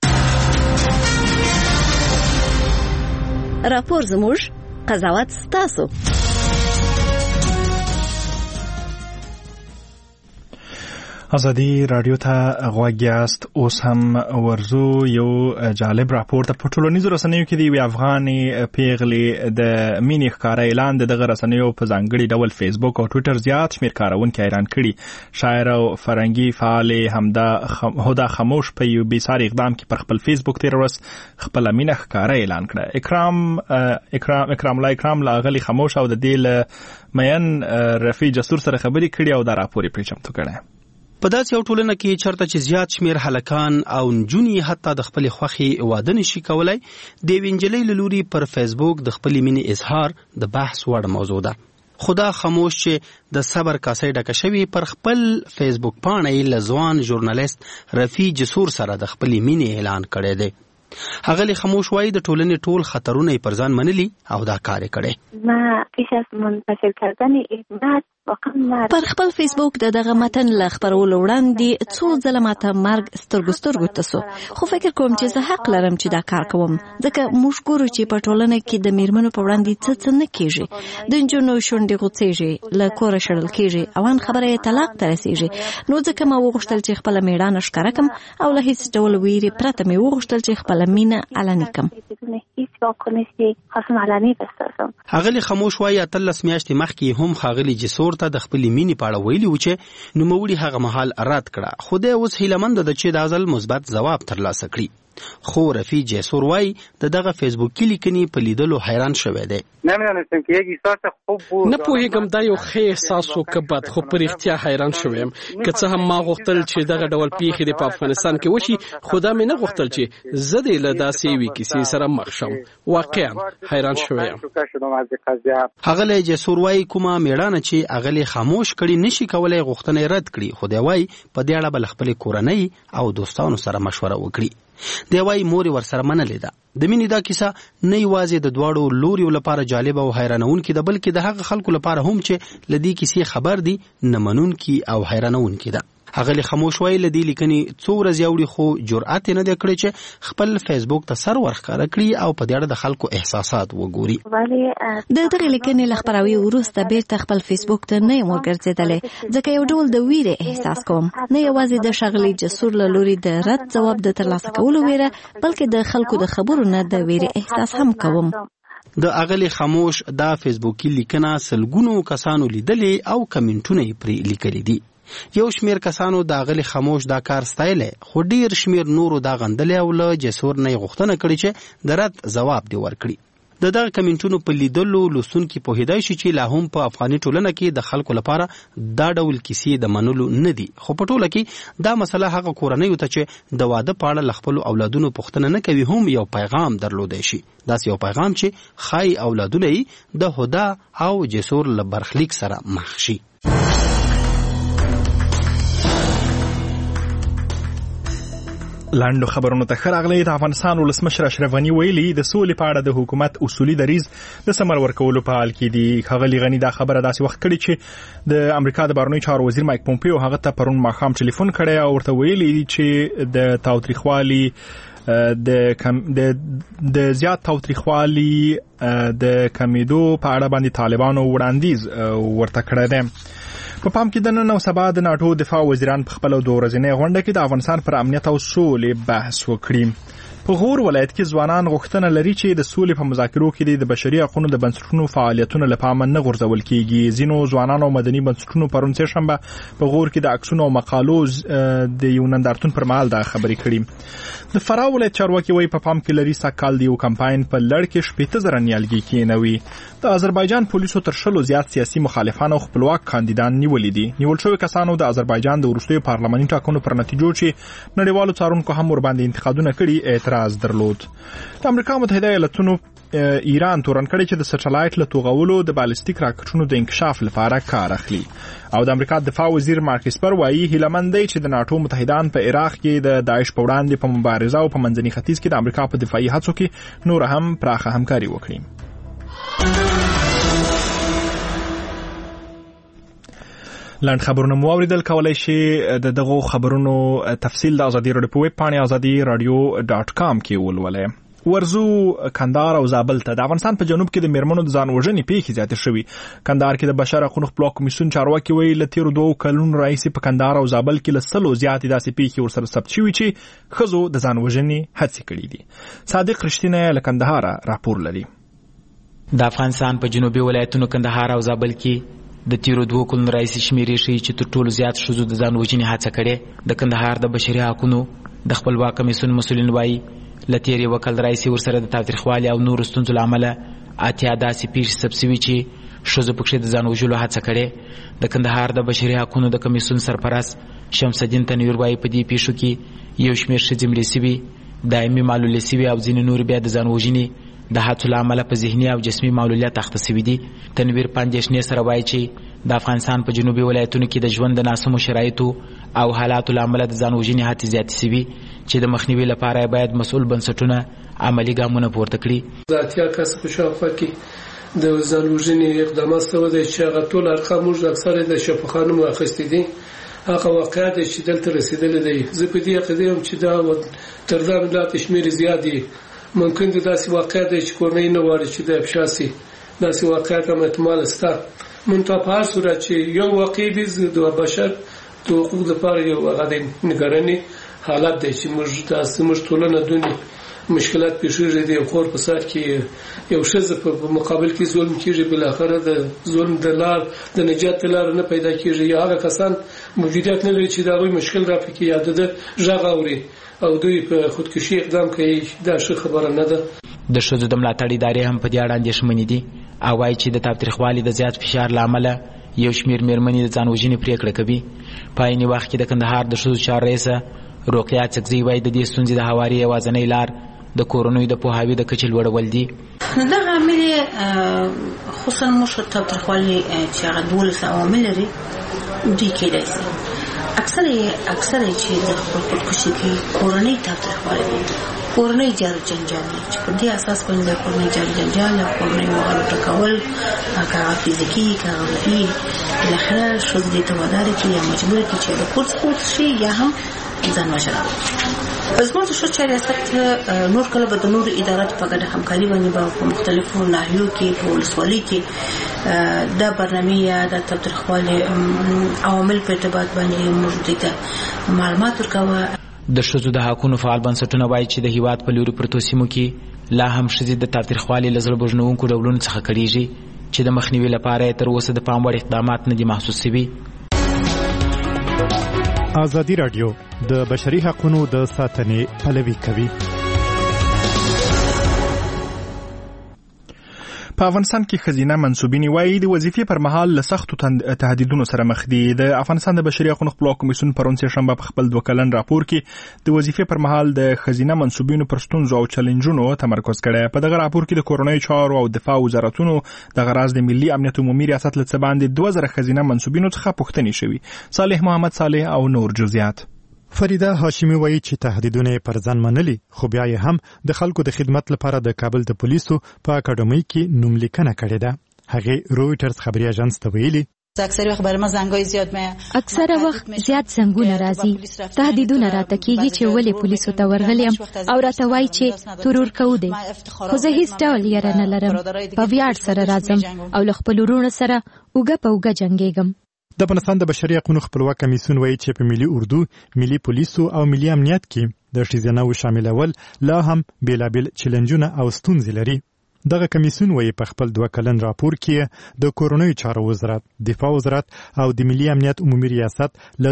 راپور زموږ، قضاوت ستاسو. ازادي رادیو ته غوږ یاست. اوس هم ورزو یو جالب راپور ته. په ټولنیزو رسنیو کې د یوې افغانې پیغلې د مینې ښکاره اعلان د دغه رسنیو په ځانګړي ډول فیسبوک او ټویټر زیات شمېر کاروونکي حیران کړي. شاعر او فرهنګي فعال هدا خاموش په یو بېساري اقدام کې پر خپل فیسبوک تېره ورځ خپله مینه ښکاره اعلان کړه. اکرام الله اکرام له اغلې خاموش او د دې له مین رفیع جسور سره خبرې کړي او دا راپور یې پرې چمتو کړی. په داسې یو ټولنه کې چرته چې زیات شمیر هلکان او نجونې حتی د خپل خوښي واده نشي کولای، د یوې نجلۍ له لوري پر فیسبوک د خپلې مینې اظهار د بحث وړ موضوع ده. خدا خاموش چې د صبر کاسې ډکه شوي پر خپل فیسبوک پاڼه له ځوان ژورنالیست رفیع جسور سره د خپلې مینې اعلان کړی دی. هغه خاموش وایي د ټولنې ټول خطرونه یې پر ځان منلي او دا کار یې کړی. ما پیش از منتشر کردن اعتماد پر خپل فیسبوک دغه متن له خپرولو وړاندې څو ځله ماته مرګ سترګو ته سو، خو فکر کوم چې زه حق لرم چې دا کار کوم، ځکه موږ ګورو چې په ټولنه کې د میرمنو په وړاندې څه نه کیږي. د نجونو شونډې غوڅېږي، له کوره شړل کیږي او ان خبره یې طلاق ته رسېږي. نو ځکه ما وغوښتل چې خپله میړانه ښکاره کړم او له هیڅ ډول ویرې پرته مې وغوښتل چې خپله مینه علني کړم. هغه خاموش وایي 13 میاشتې مخکې هم ښاغلي جسور ته د خپلې مینې په اړه ویلي و چې نوموړي هغه مهال رد کړه، خو دی اوس هیله مند ده چې دا ځل مثبت ځواب ترلاسه کړي. خو رفیع جسور وای دغه فیسبوکي لیکنې په لیدلو حیران شوی دی. نه پوهیږم دا یو ښه احساس و که بد، خو په رښتیا حیران شوم. که څه هم ما غوښتل چې دغه ډول پیښې په افغانستان کې وشي، خو دا مې نه غوښتل چې زه دې له داسې یوې کیسې سره مخ شم. واقعا حیران شوم. هغه جسور وای کومه میړانه چې هغه خاموش کړي نشي کولای غوښتنه رد کړي، خو دی وای په دې اړه بل خپل کورنۍ او دوستانو سره مشوره وکړي. دی وای مور ورسره منلې ده. د مینې دا کیسه نه یوازې د دواړو لوریو لپاره جالب او حیرانونکې ده، بلکې د هغه خلکو لپاره هم چې لدې کیسې خبر دي نه منونکي او حیرانونکې ده. هغه خاموش وای لدې لیکنې څو ورځې اوړي، خو جرأت نه دی کړی چې خپل فیسبوک ته سر ورښکاره کړي او په دې اړه د خلکو احساسات وګوري. د دغه لیکنې له خپراوي وروسته بیرته خپل فیسبوک ته نه یم ورګرځېدلی، ځکه یو ډول د ویرې احساس کوم. نه یوازې د ښاغلي جسور له لوري د رد ځواب د ترلاسه کولو ویره، بلکې د خلکو د خبرو نه د ویرې احساس هم کوم. د اغلی خاموش دا فیسبوکي لیکنه سلګونو کسانو لیدلې او کمنټونه یې پرې لیکلي دي. یو شمیر کسانو د اغلی خاموش دا کار ستایلی، خو ډیر شمیر نورو دا غندلی او له جسور نه غوښتنه کړې چې د رد ځواب دی ورکړي. د دغه کمنټونو په لیدلو لوستونکي پوهیدای شي چې لا هم په افغاني ټولنه کې د خلکو لپاره دا ډول کیسې د منلو نه دي. خو په ټوله کې دا مسله هغه کورنیو ته چې د واده په اړه له خپلو اولادونو پوښتنه نه کوي هم یو پیغام درلودی شي. داسې یو پیغام چې ښایي اولادونه یې د هدا او جسور له برخلیک سره مخ شي. لاندو خبرونو ته ښه راغلی. د افغانستان ولسمشر اشرف غني ویلي د سولې په اړه د حکومت اصولي دریځ د ثمر ورکولو په حال کې دي. ښاغلي غني دا خبره داسې وخت کړې چې د امریکا د بهرنیو چارو وزیر مایک پومپیو هغه ته پرون ماښام ټلیفون کړی او ورته ویلي چې د تاوتریخوالي د زیات تاوتریخوالي د کمیدو په اړه باندې طالبانو وړاندیز ورته کړی دی. په پام کې د نن او سبا د ناټو دفاع وزیران په خپل دوه ورځنۍ غونډه کې د افغانستان پر امنیت او سولې بحث وکړي. په غور ولایت کې ځوانان غوښتنه لري چې د سولې په مذاکرو کې د بشري حقوقو د بنسټونو فعالیتونه له پامه نه غورځول کیږي. ځینو ځوانانو او مدني بنسټونو پرون سه شنبه په غور کې د عکسونو او مقالو د یو نندارتون پر مهال دا خبرې کړي. د فراه ولایت چارواکي وایي په پام کې لري سکهال د یو کمپاین په لړ کې 70,000 نیالګي کېنوي. د آذربایجان پولیسو تر 100 زیات سیاسي مخالفان او خپلواک کاندیدان نیولي دي. نیول شوی کسانو د آذربایجان د وروستیو پارلماني ټاکنو پر نتیجو چې نړیوالو څارونکو هم ورباندې انتقادونه کړي اعتراض درلود. د امریکا متحده ایالاتونو ایران تورن کړي چې د سټلایټ له توغولو د بالستیک راکټونو د انکشاف لپاره کار اخلي. او د امریکا دفاع وزیر مارک اسپر وایي هیلمن دی چې د ناټو متحدان په عراق کې د داعش په وړاندې په مبارزه او په منځني ختیځ کې د امریکا په دفاعي هڅو کې نور هم پراخه همکاري وکړي. لاند خبرونه مو اوریدل کولای شي د دغه خبرونو تفصیل د ازادي رادیو په ویب پاڼه azadi.radio.com کې ولولئ. ورزو کندهار او زابل ته د افغانستان په جنوب کې د میرمنو د ځان وژنې پیښې زیاتې شوې. کندهار کې د بشر حقوقو خپلواک کمیسیون چارواکي وایي له تیرو 2 کلونو راهیسې په کندهار او زابل کې له 100 زیاتې داسې پیښې ورسره ثبت شوي چې ښځو د ځان وژنې هڅې کړې دي. صادق رښتینی له کندهار راپور لري. د افغانستان په جنوبي ولایتونو کندهار او زابل کې د تیرو 2 کلونو راهیسې شمیرې ښیي چې تر ټولو زیات ښځو د ځان وژنې هڅه کړې. د کندهار د بشري حقوقو د خپلواک کمیسیون مسؤلین وایي لتیری وکل رئیس ورسره د تاوتریخوالي او نور ستونزو لامل اتیا داسې پیښې ثبت شوي چې ښځو پکښې د ځان وژلو هڅه کړې. د کندهار د بشري حقوقو د کمیسیون سرپرست شمس الدین تنویر وایي په دې پیښو کې یو شمېر ښځې مړې سوي، دایمي معلولې سوي او ځینې نور بیا د ځان وژنې د هڅو له امله په ذهني او جسمي معلولیت اخته سوي دي. تنویر په اندېښنې سره وایي چې د افغانستان په جنوبي ولایتونو کې د ژوند د ناسمو شرایطو او حالاتو له امله د ځان وژنې هڅې زیاتې سوي چې د مخنیوي لپاره باید مسؤل بنسټونه عملي ګامونه پورته کړي. د اتیا کس په شاوخوا کې د ځان وژنې اقدامات شوي دي چې هغه ټول ارقام موږ اکثره د شفاخانو مو اخیستي دي. هغه واقعیت چې دلته رسیدلې دی زه په دې عقیده یم چې دا تر دا ملت شمیر زیات دي. ممکن د داسې واقعیت چې کورنۍ نه وارد شي د افشا سي داسې واقعیت هم احتمال شته. منتها په هر صورت چې یو واقع دي د بشر د حقوقو لپاره یو هغه د نګراني حالت دی چې موږ ټولنه دونی مشکلات پیښیږي د خور په سر کې یو شزه په مقابل کې ظلم کیږي بل اخر د ظلم د لار د نجات لار نه پیدا کیږي یا هغه کسان موجودیت نه لري چې دا وي مشکل راپکې یاد ده ژغاوري او دوی په خودکشي اقدام کوي دا ښه خبره نه ده د ښځو د ملاتړ ادارې هم په دې اړه اندېښمنې دي او وايي چې د تاوتریخوالي د زیات فشار له امله یو شمېر مېرمنې د ځان وژنې پریکړه کوي په عیني وخت کې د کندهار د ښځو چارو رئیسه روقیه چکزي وايي د دې ستونزې د هواري یوازینۍ لار د کورنیو د پوهاوي د کچې لوړول دي دغه عامل خصوصا مشهور تاوتریخوالي چې هغه 12 عوامل لري دي کېدای شي اکثر چې د خودکشي کې کورنۍ تاوتریخوالي کورنۍ جارو جنجال چې په دې اساس باندې د کورنۍ جارو جنجال او کورنۍ مغالطه ټکول هغه فزیکی هغه روحي الاخره شو دې ته وداري کې یا مجبور کې چې د کورس شي یا هم ځان وژنه زموږ د شوچ ریاست نور کله به د نور ادارات په ګډه همکاري باندې په مختلفو ناحیو کې په ولسوالۍ کې د برنامه یا د تاوتریخوالي عوامل په ارتباط باندې موجوده معلومات ورکوي د ښځو د حقونو فعال بنسټونه وایي چې د هیواد په لوري پرتو سیمو کې لا هم ښځې د تاوتریخوالي له زړه بوژنونکو ډولونو څخه کړېږي چې د مخنیوي لپاره تر اوسه د پام وړ اقدامات نه دي محسوس شوي. ازادي راډیو د بشري حقوقو د ساتنې پلوي کوي. په افغانستان کې خزینه منسوبین وایي د وظیفې پر مهال له سختو تهدیدونو سره مخ دي. د افغانستان د بشري حقوقو خپلواک کمیسیون پرون سهشنبه په خپل 2 کلن راپور کې د وظیفې پر مهال د خزینه منسوبینو پر ستونزو او چیلنجونو تمرکز کړی. په دغه راپور کې د کورنیو چارو او دفاع وزارتونو د غراض د ملي امنیت عمومي ریاست له څه باندې 2000 خزینه منسوبینو څخه پوښتنې شوې. صالح محمد صالح او نور جزئیات. فریده هاشمی وایي چې تهدیدونه پر ځان منلي خو بیا یې هم د خلکو د خدمت لپاره د کابل د پولیسو په اکاډمۍ کې نوملیکنه کړې ده. هغه رويټرز خبري اژانس ته ویلي اکثر وخت برای ما زنګای زیات مې اکثره وخت زیات زنګونه راځي تهدیدونه راته کیږي چې ولې پولیسو ته ورغلم او راته وایي چې ترور کو دي خو زه هیڅ ډول یې نه لرم په ویاړ سره راځم او له خپل ورونو سره اوګه په اوګه جنگېږم. د افغانستان د بشري حقوقو خپلواک کمیسیون وایي چې په ملي اردو، ملي پولیسو او ملي امنیت کې د ښځیناو شاملول لا هم بیلابل چیلنجونه او ستونزې لري. دغه کمیسیون وایي په خپل 2 کلن راپور کې د کورنیو چارو وزارت، دفاع وزارت او د ملي امنیت عمومي ریاست له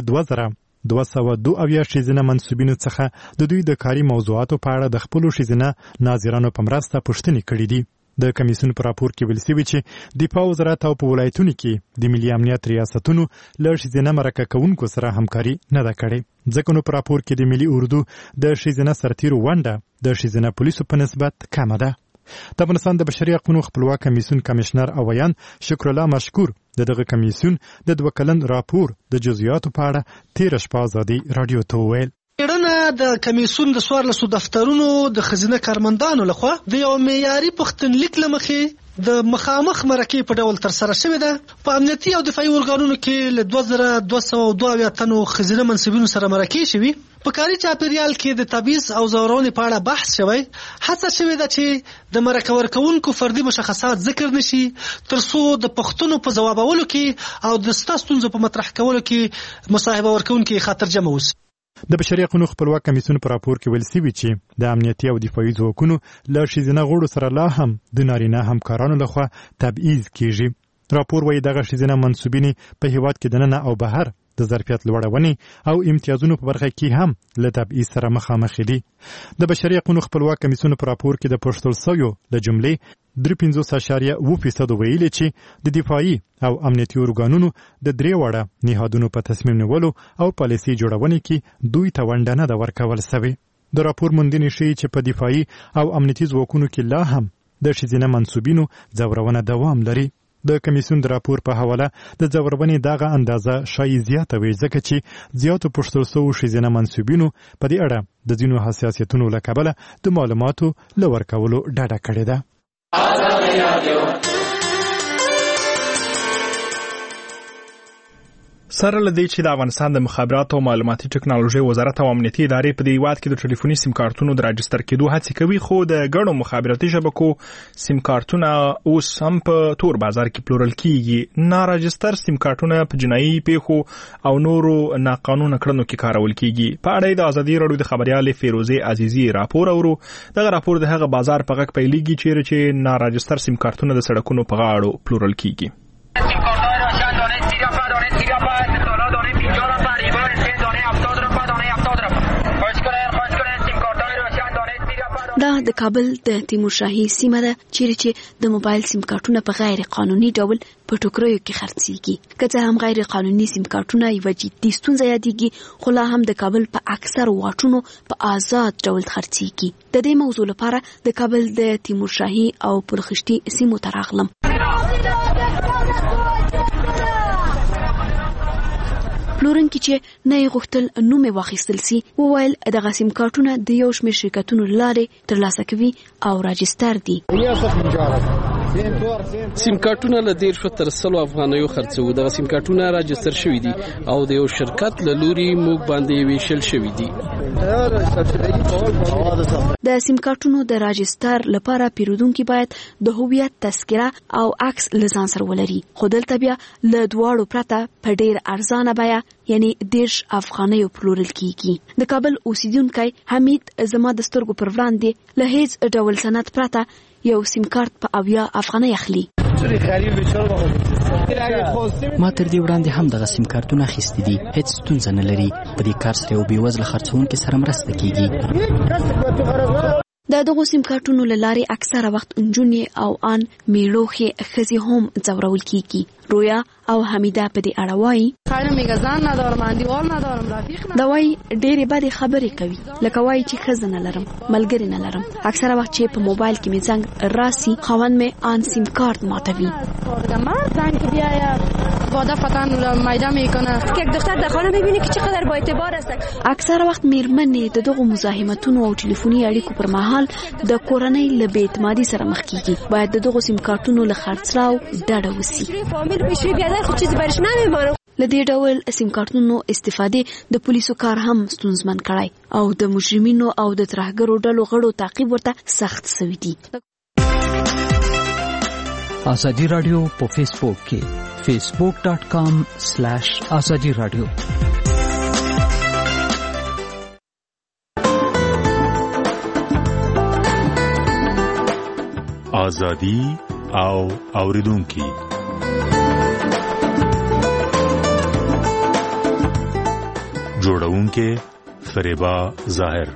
2202 ښځینه منسوبینو څخه د دوی د کاري موضوعاتو په اړه د خپلو ښځینه ناظرانو په مرسته پوښتنې کړې دي. د کمیسیون په راپور کې ویل شوی چې دفاع وزارت او په ولایتونو کې د ملي امنیت ریاستونو له ښځینه مرکه کوونکو سره همکاري نه ده کړې. ځکه نو په راپور کې د ملي اردو د ښځینه سرتیرو ونډه د ښځینه پولیسو په نسبت کمه ده. د افغانستان د بشري حقوقو خپلواک کمیسیون کمشنر او ویان شکر الله مشکور دغه کمیسیون د 2 کلن راپور د جزئیاتو په اړه 13 شپه ازادي رادیو ته ویل. څېړنه د کمیسیون د 14 دفترونو د خزینه کارمندانو لخوا د یو معیاري پوښتنلیک له مخې د مخامخ مرکې په ډول ترسره شوې ده. په امنیتي او دفاعي ارګانونو کې له 2202 تنو خزینه منصبینو سره مرکې شوي. په کاري چاپیریال کې د تبعیض او زورونې په اړه بحث شوی. هڅه شوې ده چې د مرکه ورکوونکو فردي مشخصات ذکر نشي ترڅو د پوښتنو په ځوابولو کې او د ستونزو په مطرح کولو کې مصاحبه ورکوونکي خاطر جمع وشي. د بشري حقوقو خپلواک کمیسیون په راپور کې ویل شوی چې د امنیتي او دفاعي ځواکونو له ښځینه غړو سره لا هم د نارینه همکارانو لخوا تبعیض کیږي. راپور وايي دغه ښځینه منسوبینې په هیواد کې دننه او بهر د ظرفیت لوړونې او امتیازونو په برخه کې هم له تبعیض سره مخامخ دي. د بشري حقوقو خپلواک کمیسیون په راپور کې د پوښتل شویو د جملې 53.2% ویلي چې د دفاعي او امنیتي ارګانونو د 3 وړه نهادونو په تصمیم نیولو او پالیسي جوړونې کې دوی ته ونډه نه ده ورکول شوې. د راپور موندنې ښیي چې په دفاعي او امنیتي ځواکونو کې لا هم د ښځینه منسوبینو ځورونه دوام لري. د کمیسیون د راپور په حواله د ځورونې دغه اندازه شایي زیاته وي ځکه چې زیاتو پوښتل شوو ښځینه منسوبینو په دې اړه د ځینو حساسیتونو له کبله د معلوماتو له ورکولو ډډه کړې ده. سره لدی چې د افغانستان د مخابراتو او معلوماتي ټکنالوژي وزارت او امنیتي ادارې په دې هیواد کې د ټلیفوني سیم کارتونو د راجستر کېدو هڅه کوي، خو د ګڼو مخابراتي شبکو سیم کارتونه اوس هم په تور بازار کې پلورل کیږي. ناراجستر سیم کارتونه په جنایي پیښو او نورو ناقانونه کړنو کې کارول کیږي. په اړه د ازادي راډیو د خبريال فیروزه عزیزی راپور اورو. دغه راپور د هغه بازار په غږ پیلېږي چې ناراجستر سیم کارتونه د سړکونو په غاړو پلورل کیږي. دا د کابل د تیمورشاهي سیمه ده چې د موبایل سیم کارتونه په غیر قانوني ډول په ټوکریو کې خرڅيږي. که څه هم غیر قانوني سیم کارتونه یو جدي ستونزه یادېږي، خو لا هم د کابل په اکثر واټونو په آزاد ډول خرڅيږي. د دې موضوع لپاره د کابل د تیمورشاهي او پلخشتي سیمو ته راغلم. پلورونکي چې نه یې غوښتل نوم یې واخیستل سي، وویل دغه سیم کارتونه د یو شمېر شرکتونو له لارې ترلاسه کوي او راجستر دي. سیم کارتونه له 1.5 تر 100 افغانیو خرڅو. دغه سیم کارتونه راجستر شوي دي او د یو شرکت له لوري موږ باندې ویشل شوي دي. د سیم کارتونو د راجستر لپاره پیرودونکي باید د هویت تذکره او عکس لزان سره ولري، خو دلته بیا له دواړو پرته په ډیر ارزانه بیه یعنی 10 افغانیو پلورل کیږي. د کابل اوسیدونکی حمید زما د سترګو پر وړاندې له هیڅ ډول سند پرته یو سیم کارت په 80 افغانۍ اخلي. ما تر دې وړاندې هم دغه سیم کارتونه اخیستي دي، هیڅ ستونزه نه لري. په دې کار سره یو بېوزله خرڅوونکي سره مرسته کیږي. د دغه سیم کارتونو له لارې اکثره وخت نجونې او ان میړوخې ښځې هم ځورول کیږي. رویا او حمیده په دې اړه وایي دا وایي ډېرې بدې خبرې کوي، لکه وایي چې ښځه نه لرم، ملګري نه لرم. اکثره وخت چې په موبایل کې مې زنګ راسي، خاوند مې آن سیم کارت ماتوي. اکثره وخت میرمنې د دغو مزاحمتونو او ټلیفوني اړیکو پر مهال د کورنۍ له بې اعتمادۍ سره مخ کیږي. باید د دغو سیم کارتونو له خرڅلاو ډډه وسي. له دې ډول سیم کارتونو استفادې د پولیسو کار هم ستونزمن کړای او د مجرمینو او د ترهګرو ډلو غړو تعقیب ورته سخت سوي دي. ازادي رادیو په فیسبوک کې facebook.com/azadi radio. ازادي او اوریدونکي جوړونکې فریبا ظاهر.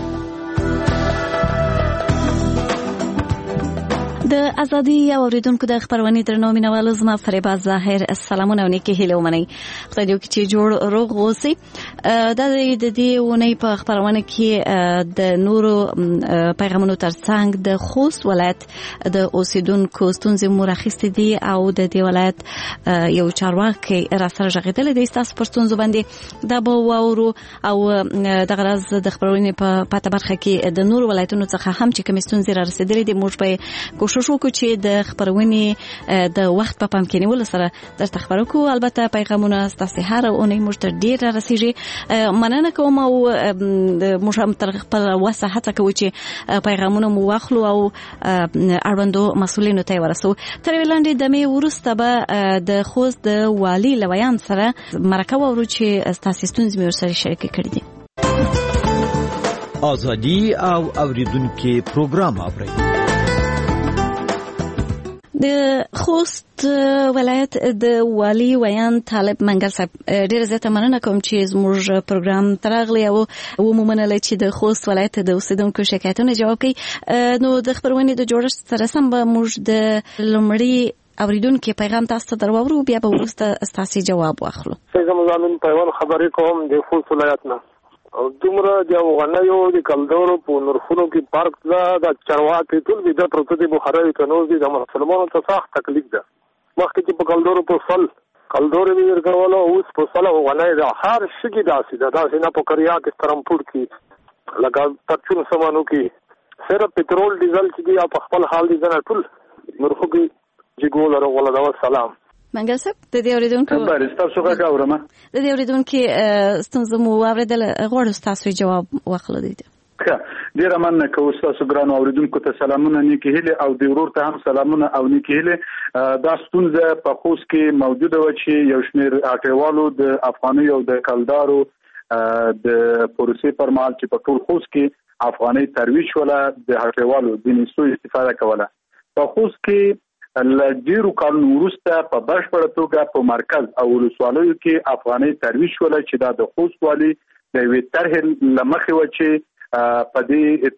د ازادي او اوریدونکو د خبرونې درنو مینوالو، زما فریبا ظاهر سلامونه او نیکی هیله ومنئ. خدای دې وکړي چې جوړ روغ اوسئ. دا د دې ونې په خبرونه کې د نورو پیغامونو ترڅنګ د خوست ولایت د اوسیدونکو ستونزې مو راخیستې دي او د دې ولایت یو چارواکي را سره غږېدلی دی ستاسو پر ستونزو باندې. دا به واورو او دغه راز د خبرونې په پاته برخه کې د نورو ولایتونو څخه هم چې کومې ستونزې را رسېدلې دي موږ به کوشش وکړو چې د خبرونې د وخت په پام کې نیولو سره درته خبرو کوو. البته پیغامونه ستاسو هر اونۍ موږ ته ډېر را رسیږي. مننه کوم او موږ هم تر خپل وسه هڅه کوو چې پیغامونه مو واخلو او اړوندو مسؤلینو ته ورسو. تر وړاندې د می ورسته به د خوست د والي لویان سره مرکه وورو چې تاسو ستونزې مې ورسره شریک کړې دي. ازادي او اوریدونکو پروګرام اوري. د خوست ولایت د والي ویان طالب منګل صاحب ډېر زیاته مننه کوم چې زموږ پروګرام تراغلی او ومومنه چې د خوست ولایت د اوسیدونکو شکایتونه جواب کوي. نو د خبرونې د جوړښت سره سم به موږ د لومړي اوریدونکو پیغام تاسو ته درواورو، بیا به وروسته تاسو جواب واخلو. زه مزامین پیوان خبرې کوم د خوست ولایت نه. او دومره د افغانیو د کلدورو په نورفونو کې پارک دا د چرواکي ټول د پروتو د بخاري کنوز دي د مسلمانانو ته سخت تکلیف ده. مخکې چې په کلدورو په سل کلدوري ورګولو اوس په سل افغاني د هر شګي داسې ده داسې نه په کریا کې ترمپور کې لکه پرچون سمانو کې صرف پټرول ډیزل چې دی په خپل حال دي نه ټول مرخو کې جګول وروغله دا سلام. منګل صاحب د دې اوریدونکو بله ستاسو غږ اورم د دې اوریدونکو ستونزه مو واورېدل غواړو ستاسو جواب واخلو دي ډیره مننه کوم تاسو ګرانو اوریدونکو ته سلامونه نیکی هیله او د ورور ته هم سلامونه او نیکی هیله دا ستونزه په خوست کې موجوده و چې یو شمېر هټیوالو د افغاني او د کلدارو د پروسې پر مهال چې په ټول خوست کې افغاني ترویج ولا د هټیوالو د نسو استفاده کوله په خوست کې لږیرو کارونو وروسته په بشپړه توګه په مرکز او ولسوالیو کې افغاني ترویج ولا چې دا د خوست والی د یوې طرحې لمخې و چې په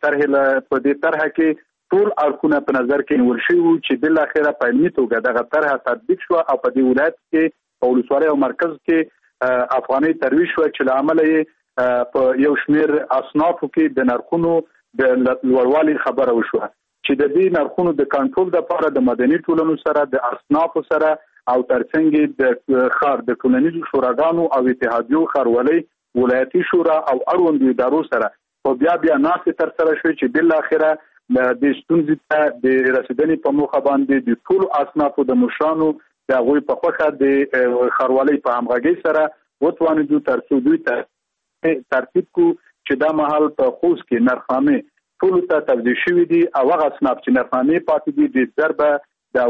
دې طرحه کې ټول اړخونه په نظر کې نیول شوي وو چې بل اخره په علمي توګه دغه طرحه تطبیق شو او په دې ولایت کې په ولسوالۍ او مرکز کې افغاني ترویج شو چې له امله یې په یو شمېر اصنافو کې د نرخونو د لوړوالي خبره وشوه چې د دې نرخونو د کنټرول لپاره د مدني ټولنو سره د اصنافو سره او ترڅنګ د خار د ټولنیزو شوراګانو او اتحادیو خارولۍ ولایتي شورا او اړوند ادارو سره په بیا ناسې تر سره شوې چې بل اخره د ستونزې ته د رسیدنې په موخه باندې د ټول اصنافو د مشرانو د هغوی په خوښه د خارولۍ په همغږۍ سره وتوانېدو تر څو دوی ته ترتیب کو چې دا مهال په خوست کې نرخنامې ټول ته توزیع شوي دي او هغه اصناف چې نرخنامې پاتې دي د ضربه د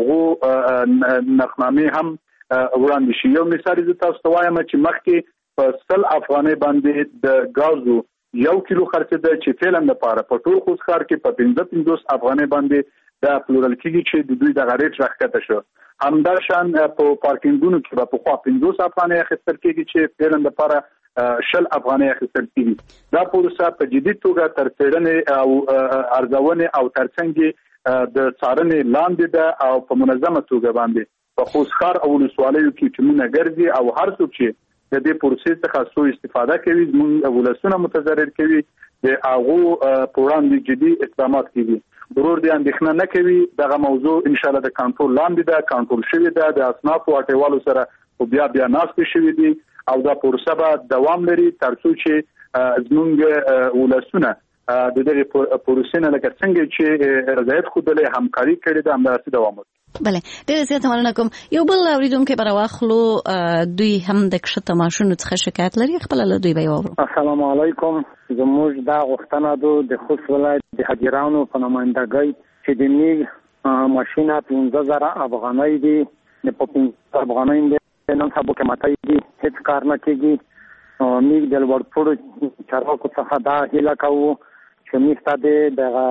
هغو نرخنامې هم وړاندې شي. یو مثال زه تاسو ته وایم چې مخکې په 100 افغانۍ باندې د ګازو 1 کیلو خرڅېده چې فعلا لپاره په ټول خوست ښار کې په 55 افغانۍ باندې د پلورل کېږي چې د دوی د ریټ راښکته شو. همداشان په پارکینګونو کې به پخوا 50 افغانۍ اخیستل کېږي چې فعلا لپاره 100 افغانۍ اخیستل کېږي. دا پروسه په جدي توګه تر څېړنې او ارزونې او ترڅنګ د څارنې لاندې ده او په منظمه توګه باندې په خوست ښار او ولسوالیو کې ټیمونه ګرځي او هر څوک چې د دې پروسې څخه سو استفاده کوي زموږ ولسونه متضرر کوي د هغو په وړاندې جدي اقدامات کیږي. ضرور دې اندېښنه نه کوي دغه موضوع ان شاء الله د کنټرول لاندې ده کنټرول شوی ده د اصنافو هټیوالو سره بیا ناستې شوي دي او دا پروسه به دوام لري تر څو چې زموږ ولسونه د دغه پروسې نه لکه څنګه چې رضایت ښودلې همکاري کړې ده همداسې دوام وکړي. بله ډېره زیاته مننه کوم. یو بل اورېدونکی به راواخلو دوی هم د کښته ماشینو څخه شکایت لري خپله له دوی به یې واورو. السلام علیکم. زموږ دا غوښتنه ده د خوست ولایت د حاجرانو په نمایندګۍ چې د میګ ماشینه 15,000 افغانۍ دي د 15 افغانۍ نن سبا قیمتۍ دي هیڅ کار نه کېږي. میګ د لوړپوړو چارواکو څخه دا هیله کوو چې میګ ته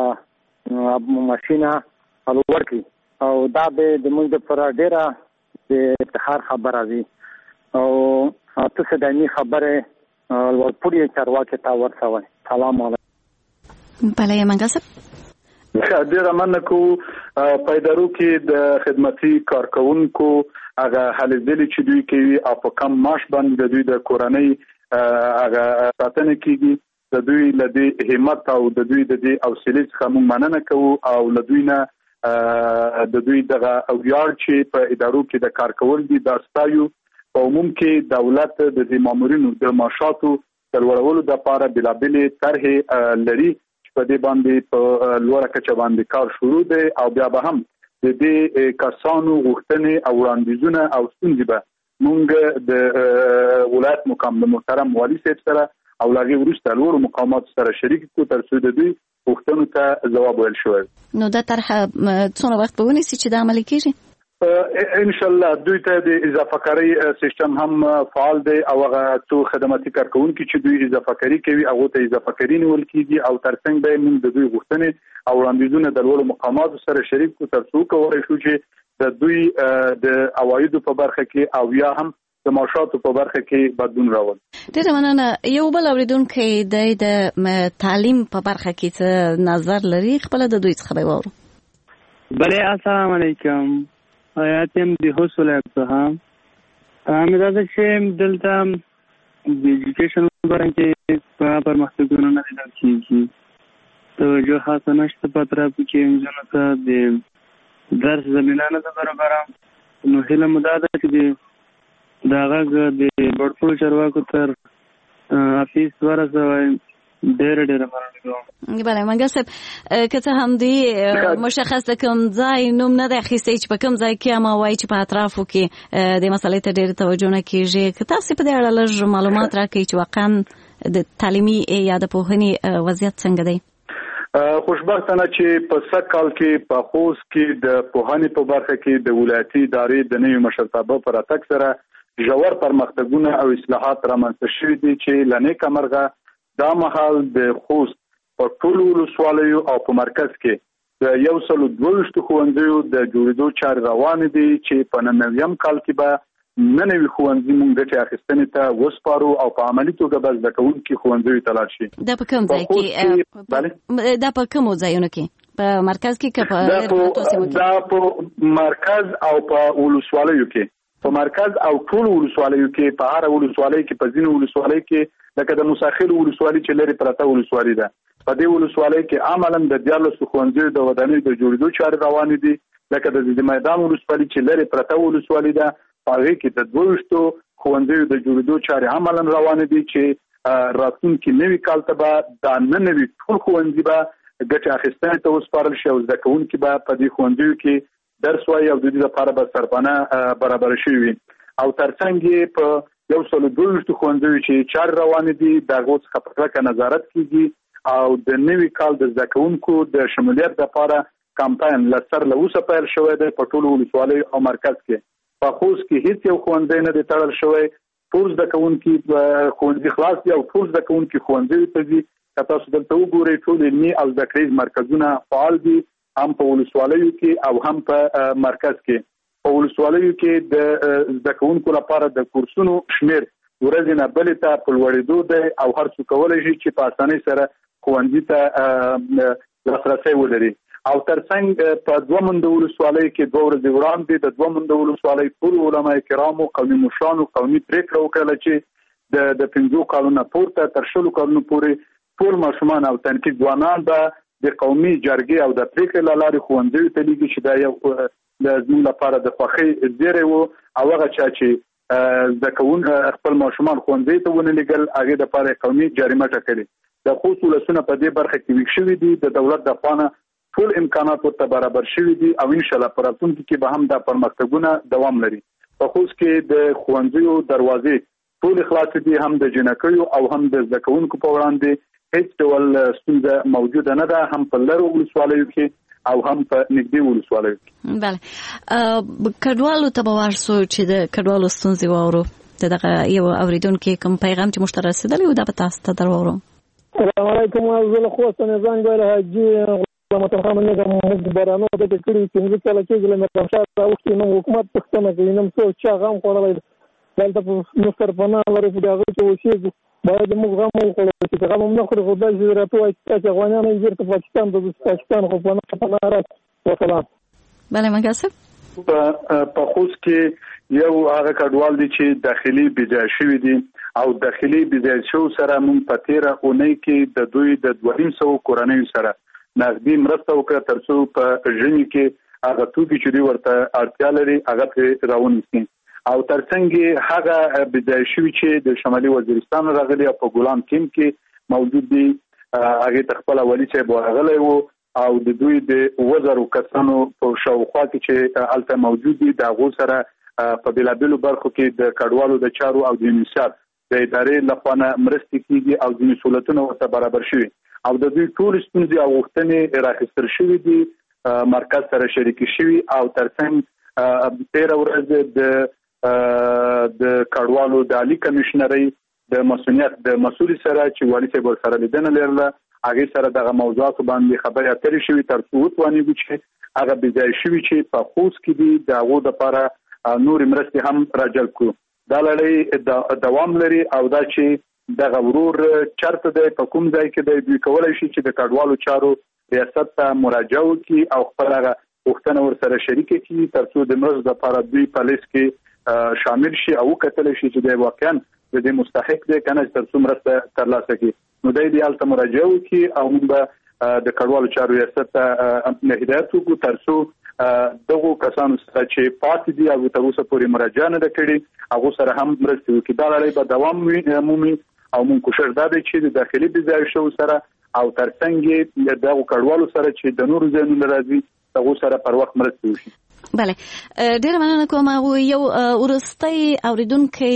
دغه ماشینه لوړ کړي او دا به د موږ لپاره ډېره د افتخار خبره وي او تاسو د دې خبره ورپورې چارواکي ته ورسوي. سلام علیکم. بله منګل صاحب ډېره مننه کوو. په ادارو کې د خدمتي کارکونکو هغه هلې ځلې چې دوی کوي او په کم معاش باندې د دوی د کورنۍ هغه ساتنه کېږي د دوی له دې همت او د دوی د دې حوصلې څخه موږ مننه کوو او له دوی نه د دوی دغه ویاړ چې په ادارو کې د کار کول دي دا ستایو. په عموم کې دولت د دې مامورینو د معاشاتو د لوړولو لپاره بېلابېلې طرحې لري چې په دې باندې په لوړه کچه باندې کار شروع دی او بیا به هم د دې کسانو غوښتنې او وړاندیزونه او ستونزې به موږ د ولایت مقام د محترم والي صاحب سره او لاغي وروسته لوړو مقامات سره شریک کو تر څو د دوی غوښتنو ته ځواب ویل شوی. نو دا طرحه څونه وخت به ونیسي چې دا عملي کېږي؟ ان شاء الله دوی ته د اضافه کاری سیستم هم فعال دی او هغه څو خدماتي کارکونکي چې دوی اضافه کاری کوي هغه ته اضافه کاری نیول کیږي او ترڅنګ به موږ د دوی غوښتنې او وړاندیزونه د لوړو مقاماتو سره شریک کو تر څو کولی شو چې د دوی د عوایدو په برخه کې او یا هم د معاشاتو په برخه کې بدلون راوړي. ډېره مننه. یو بل اورېدونکی د تعلیم په برخه کې څه نظر لري خپله د دوی څخه به واورو. بله السلام علیکم. آیاتم د خوست ولایت څخه همدا ده چې دلته د ایجوکیشن برخه کې په پرمختګونو نه لیدل کېږي. توجه خاصه نشته په طرف کې نجونو ته د درس زمینه نه ده برابره. نو هیله مو دا ده چې د غږ د لوړپوړو چارواکو تر افیس ورسوي ډېر مننه کوم. بله منګل صاحب که څه هم دی مشخص د کوم ځای نوم نه دی اخیستی چې په کوم ځای کې اما وایي چې په اطرافو کې د مسلې ته ډېر توجه نه کیږي، که تاسو په دې اړه لږ معلومات راکړئ چې واقعا د تعلیمي یا د پوهنې وضعیت څنګه دی؟ خوشبختانه چې په سږ کال کې په خوست کې د پوهنې په برخه کې د ولایتي ادارې د نوي مشرتابه پر اتک سره ژور پرمختګونه او اصلاحات رامنځته شوي دي چې له نیکه مرغه دا مهال د خوست په ټولو ولسوالیو او په مرکز کې د 122 ښوونځیو د جوړېدو چارې روانې دي چې په نویم کال کې به نوي ښوونځي موږ ګټې اخیستنې ته وسپارو او په عملي توګه به زده کوونکي ښوونځیو ته لاړ شي. دا په کوم ځای کې دا په کومو ځایونو کې په مرکز کې که په دا په مرکز او په ولسوالیو کې په مرکز او ټول ولسوالیو کې په هر ولسوالۍ کې په ځینو ولسوالۍ کې لکه د مساخر ولسوالۍ چې لري پرته ولسوالۍ ده په دې ولسوالۍ کې عملاً د 14 ښوونځیو د ودانۍ د جوړېدو چارې روانې دي لکه د میدان ولسوالۍ چې لري پرته ولسوالۍ ده هغه کې د 22 ښوونځیو د جوړېدو چارې عملاً روانې دي چې راتلونکي نوي کال ته به دا نوي ټول ښوونځي به ګټې اخیستنې ته وسپارل شي او زده کوونکي به په دې ښوونځیو کې درس وایي او د دې لپاره به سرپناه برابر شوي وي او ترڅنګ یې په 122 ښوونځیو چې چارې روانې دي د هغو څخه په کلکه نظارت کیږي او د نوي کال د زده کوونکو د شمولیت لپاره کمپاین له سر له اوسه پیل شوی دی په ټولو ولسوالیو او مرکز کې. په خوست کې هیڅ یو ښوونځی نه دی تړل شوی، ټول زده کوونکي ښوونځي خلاص دي او ټول زده کوونکي ښوونځیو ته ځي. که تاسو دلته وګورئ ټول علمي او زده کړیز مرکزونه فعال دي هم په ولسوالیو کې او هم په مرکز کې. په ولسوالیو کې د زده کوونکو لپاره د کورسونو شمیر ورځې نه بلې ته په لوړېدو دی او هر څوک کولی شي چې په اسانۍ سره ښوونځي ته لاسرسی ولري. او ترڅنګ په دومنده ولسوالۍ کې 2 ورځې وړاندې د دومنده ولسوالۍ ټول علما کرامو قومي مشرانو قومي پریکړه وکړه چې د 15 کالونو پورته تر 20 کالونو پورې ټول ماشومان او تنکي ځوانان به د قومي جرګې او د پریکړې له لارې ښوونځیو ته لیږي چې دا یو د زموږ لپاره د خوښۍ زیری و او هغه چا چې زده کوونکي خپل ماشومان ښوونځي ته ونه لیږل هغې دپاره قومي جریمه ټاکلې. د خوست ولسونه په دې برخه کې ویښ شوي دي، د دولت د خوا نه ټول امکانات ورته برابر شوي دي او ان شاء الله په راتلونکي کې به هم دا پرمختګونه دوام لري. په خوست کې د ښوونځیو دروازې ټول خلاص دي، هم د جنکیو او هم د زده کوونکو په وړاندې هیڅ ډول ستونزه موجوده نه ده، هم په لرو ولسوالیو کې او هم په نږدې ولسوالیو کې. بله کډوالو ته به ورسو چې د کډوالو ستونزې واورو. دغه یو اوریدونکو کوم پیغام چې موږ ته رسېدلی و دا به تاسو ته در واورم. السلام علیکم. زه له خوست نه زنګ ویل حاجي متخم نه کوم برانو د کړي چې کله کې له مرشد راوستي نو حکومت پښتنه کوي نو څو چا غم خوړلای دلته په مستر پنا لري په دغه چې وشي باید موږ غم وکړو چې غم نه خوري خدای دې راټوي چې افغانان یې ورته پاکستان د پاکستان خو په ناراض وسلام. بله منګاسب په خوست کې یو هغه کډوال دي چې داخلي بيځای شوی دي او داخلي بيځای شو سره مونږ په 13 اونۍ کې د دوی د 200 کورنۍ سره نغدي مرسته وکړه ترڅو په ژوند کې هغه توکي چې ورته اړتیا لري هغه راونیسي او ترڅنګ هغه بيځای شوی چې د شمالي وزیرستان راغلي په ګولان کیم کې موجود دي هغه خپل ولی چې راغلی وو او د دوی د وزرو کسانو په شاوخوا کې چې الته موجود دي د غو سره په بلابلو برخو کې د کډوالو د چارو او د انشاء د ادارې لخوا مرستې کیږي او د مسولیتونو ورته برابر شوي او د دوی ټول ستونزې او غوښتنې راخستل شوې دي مرکز سره شریک شوي او ترڅنګ 13 ورځې د کډوالو د عالی کمشنرۍ د مسؤلیت د مسؤل سره چې والی صاحب سره لیدنه لرله هغه سره دغه موضوعات باندې خبرې اترې شوې ترڅو وتوانیږي چې هغه بځای شوی چې په خوست کې دي دغه د لپاره نور مرستې هم راجل کو. دا لړۍ دوام لري او دا چې دغه ورور چرته د کوم ځای کې د دوی کولای شي چې د کډوالو چارو ریاست ته مراجعه وکړي او خپل هغه وختونه ورسره شریک کړي ترڅو د مرز د لپاره دوی په لیست کې شامل شي او کتل شي چې د واقعا د دې مستحق دي کنه ترڅو مرسته ترلاسه کړي. نو د دې الته مراجعه وکړي او موږ د کډوالو چارو ریاست ته هدایت وکړو ترڅو دغه کسانو چې پاتې دي او تر اوسه پورې مراجعه نه کړي هغه سره هم مرسته وکړي. دا لړۍ به دوام مومي او موږ کوشش دا دی چې د داخلي بيځایشو سره او ترڅنګ د کډوالو سره چې د نورو ځایونو راځي هغه سره پر وخت مرسته وشي. بله ډیره مننه کوم. یو ورستۍ اوریدونکو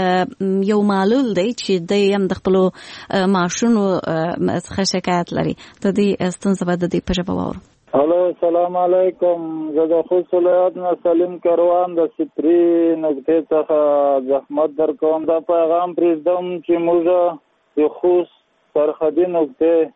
یو معلول دی چې د یم د خپل معاشونو څخه شکایت لري. د دې ستونزه به د دې په ژبه واورو. الو السلام علیکم. زه د خوست ولایت نه سلیم کروان د سپری نقطې څخه زحمت درکوم. دا پیغام پرېږدم چې موږ د خوست سرحدي نقطې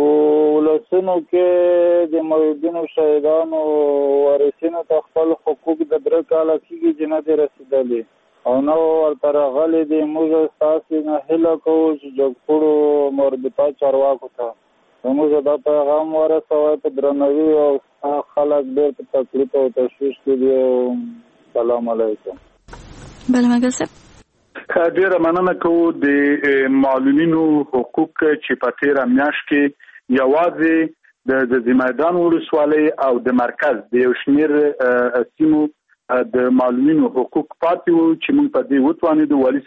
ولسونو کې د موجودینو شهیدانو وارثینو ته خپل حقوق د 3 کاله کېږي چې نه دي رسېدلي او نو ورته راغلي دي. موږ ستاسې نه هیله کوو چې جګپوړو مربوطه چارواکو ته موږ دا پیغام ورسوئ په درناوي او خلک ډېر په تکلیف او تشویش کې دي. سلام علیکم. بله مګل صاحب ډیره مننه کوو. د معلولینو حقوق چې په تیره میاشت کې یوازې د زمیدان ولسوالۍ او د مرکز د یو شمېر سیمو د معلولینو حقوق پاتې وو چې موږ په دې وتوانېدو والي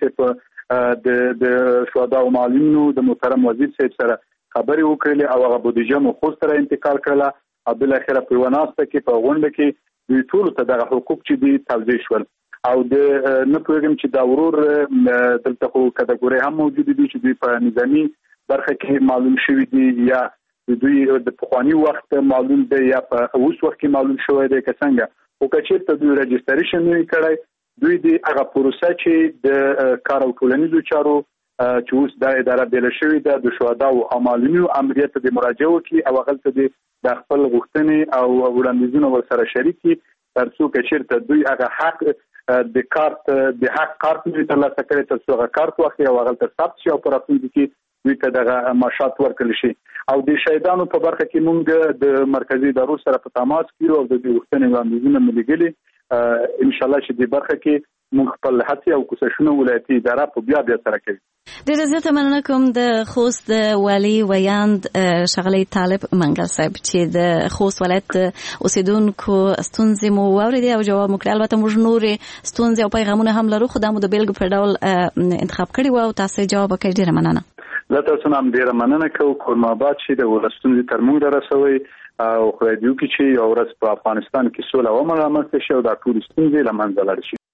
صاحب د شهدا او معلولینو د محترم وزیر صاحب سره خبرې وکړلې او هغه بودیجه مو خوست سره انتقال کړله او بالاخره په یوه ناسته کې په غونډه کې دوی ټولو ته دغه حقوق چې دي توضیح شول او د نه پوهېږم چې دا ورور دلته خو کټګورۍ هم موجود دي چې دوی په نظامي برخه کې معلوم شوي دي یا دوی د پخواني وخت معلوم دی یا په اوس وخت کې معلوم شوی دی که څنګه. خو که چېرته دوی رجسټریشن نه وي کړی دوی د هغه پروسه چې د کار او ټولنیزو چارو چې اوس دا اداره بیله شوې ده د شهداو او معلولینو امریت ته د مراجعه وکړي او هغلته د خپل غوښتنې او وړاندیزونه ورسره شریک کړي تر څو که چېرته دوی هغه حق د کارت د حق کارت دوی ترلاسه کړي تر څو هغه کارت واخلي او هغلته ثبت شي او په راتلونکي کې دوی ته دغه معاشات ورکړل شي. او د شهیدانو په برخه کې موږ د مرکزي ادارو سره په تماس کې او د دې غوښتنې وړاندیزونه مو لېږلي. ان شاء الله چې د برخه کې موږ خپل هڅې او کوششونه ولایتي اداره په بیا سره کوي. ډېره زیاته مننه کوم د خوست والي ویاند ښاغلی طالب منګل صاحب چې د خوست ولایت اوسیدونکو ستونزې مو واورېدې او جواب مو کړی. البته موږ نورې ستونزې او پیغامونه هم لرو خو دا مو د بیلګې په ډول انتخاب کړي وو او تاسو جواب وکړئ. ډېره مننه. زه تاسو نه هم ډېره مننه کوم. کورما آباد چې د ولس ستونزې تر موږ رسوي او خدای دې وکړي چې یو ورځ په افغانستان کې سوله او امن رامنځته شي او دا ټولې ستونزې له منځه لاړې شي.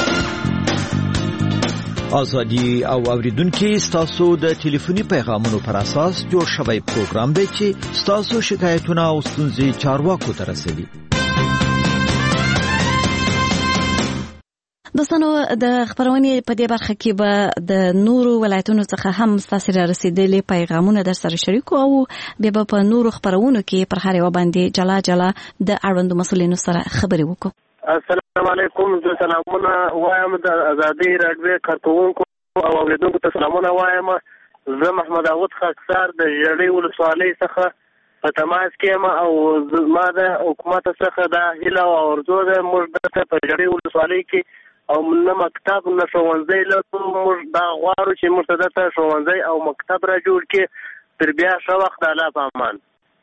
ازادي او اوریدونکو ستاسو د ټلیفوني پیغامونو پر اساس جوړ شوی پروګرام دی چې ستاسو شکایتونه او ستونزې چارواکو ته رسوي. دوستانو د خبرونې په دې برخه کې به د نورو ولایتونو څخه هم ستاسو را رسیدلي پیغامونه در سره شریکو او بیا په نورو خبرونو کې پر هر یو باندې جلا جلا د اړوندو مسولینو سره خبرې وکړو. السلام علیکم. زه سلامونه وایم د ازادي راډیو کارکونکو او اوریدونکو ته سلامونه وایم. زه محمد داود خاکسار د ژړۍ ولسوالۍ څخه په تماس کې یم او ما د حکومت څخه دا هیله او ارزو ده موږ دلته په ژړۍ ولسوالۍ کې او نه مکتب نه ښوونځی لرو. موږ دا غواړو چې موږ ته دلته ښوونځی او مکتب را جوړ کړي. تر بیا ښه وخت د الله په امان.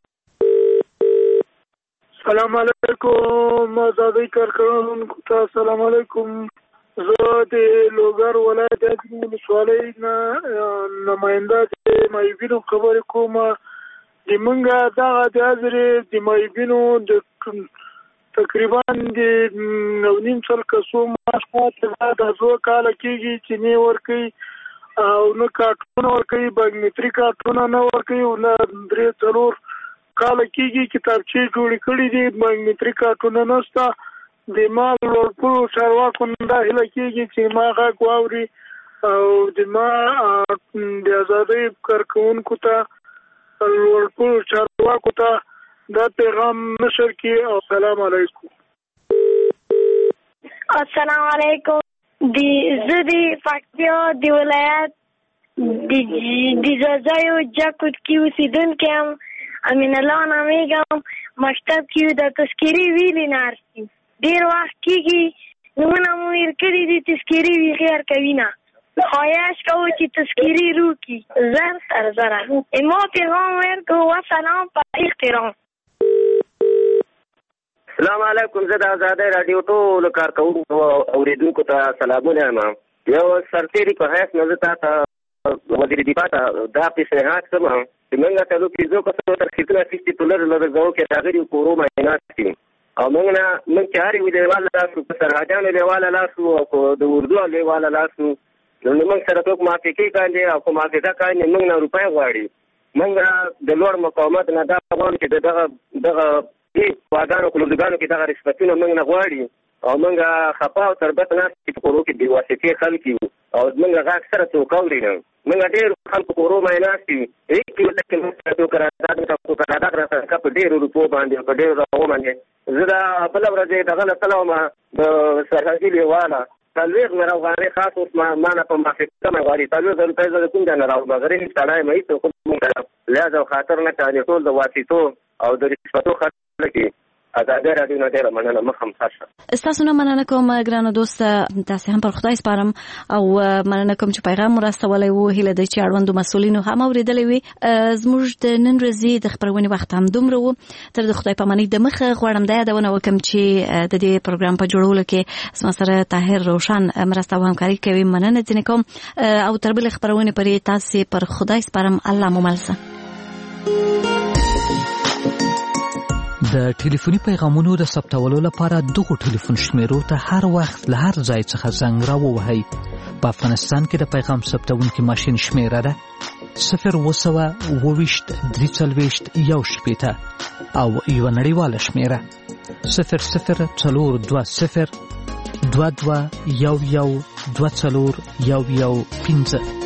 السلام علیکم ازادي کارکونکو ته السلام علیکم. زه د لوګر ولایت د ولسوالۍ نماینده د مایبینو خبرې کوم. د منګه دغه د حاضرې د مایبینو د تقریبا د 9.5 سل کسو معاش پاتې د 2 کاله کېږي چې نه ورکوي او نه کارتونه ورکوي بایومټري کارتونه نه ورکوي او نه 3-4 کاله کېږي کتابچې جوړې کړي دي بایومټري کارتونه نشته. د ما لوړپوړو چارواکو دا هیله کېږي چې ما غږ واوري او د ما د ازادۍ کارکونکو ته لوړپوړو چارواکو ته دا پیغام نشر کړي. او السلام علیکم. السلام علیکم. زه د پکتیا د ولایت د ځاځیو جاکوټ کې اوسېدونکی یم. امین الله نامیږم. مکتب کې د تذکیري ویلي نارسي ډېر وخت کېږي نومونه مو هېر کړي دي. تذکیري وي غیر کوي نه خواهش کوو چې تذکیري روکړي زر تر زره. ما پیغام ورکړو وسلام په احترام. السلام علیکم. زه د ازادۍ راډیو ټولو کارکونکو او اوریدونکو ته سلامونه یم. یو سرتېري په حیث نه زه تا ته وزیر دفاع ته دا پیشنهاد کوم چې موږ ته لو کې زو کسو ترخیصونه اخیستي په لرې لږو کې راغلي کورو معاینات دي او موږ چې هر یو دیواله لاسو په سرحدانو دیواله لاسو او د اردو دیواله لاسو نو موږ سره څوک موافقې کاندي او کوم موافقه کاندي موږ نه روپۍ غواړي موږ د لوړ مقاومت نه دا غواړو چې دغه واګانو کلوګانو کې دغه رشوتونه موږ نه غواړي او موږ خپا او تربت نه چې کورو کې دی واسطې خلک او موږ هغه اکثره څوک اوري نه موږ ډېر خلکو کورو معاینات دي هیڅ کې موږ څه قرارداد راځي په ډېرو روپو باندې په ډېرو راو باندې زه دا بل ورځ دغه سلام د سرحدي لیواله تلويغ مې راوغاري خاص اوس ما نه په موافقه مې غواړي تلويغ د روپۍ زده کوم نه راو مغرب سړی مې ته خو موږ لازم خاطر نه تاني ټول د واسطو او د رشوتو خاطر کې ازادي راډیو نه ډېره مننه مخم تاسو تاسو نه مننه کوم ګرانو دوست تاسو هم پر خدای سپارم او مننه کوم چې پیغام راستولای وو هله د چاړوندو مسولینو هم اوریدلې وي زموږ د نن ورځې د خبرونه وخت هم دومره وو تر د خدای پامانۍ د مخه غواړم دا یادونه وکم چې د دې پروګرام په جوړولو کې سره طاهر روشن مرسته او همکاري کوي مننه ځنه کوم او تر بل خبرونه پرې تاسو پر خدای سپارم الله مو ملسه د ټلیفوني پیغامونو د ثبتولو لپاره دغه ټلیفون شمیرو ته هر وخت له هر ځای څخه زنګ راووهئ. په افغانستان کې د پیغام ثبتونکي ماشین شمیره ده 0202341 او یو نړیواله شمیره 00402211124115.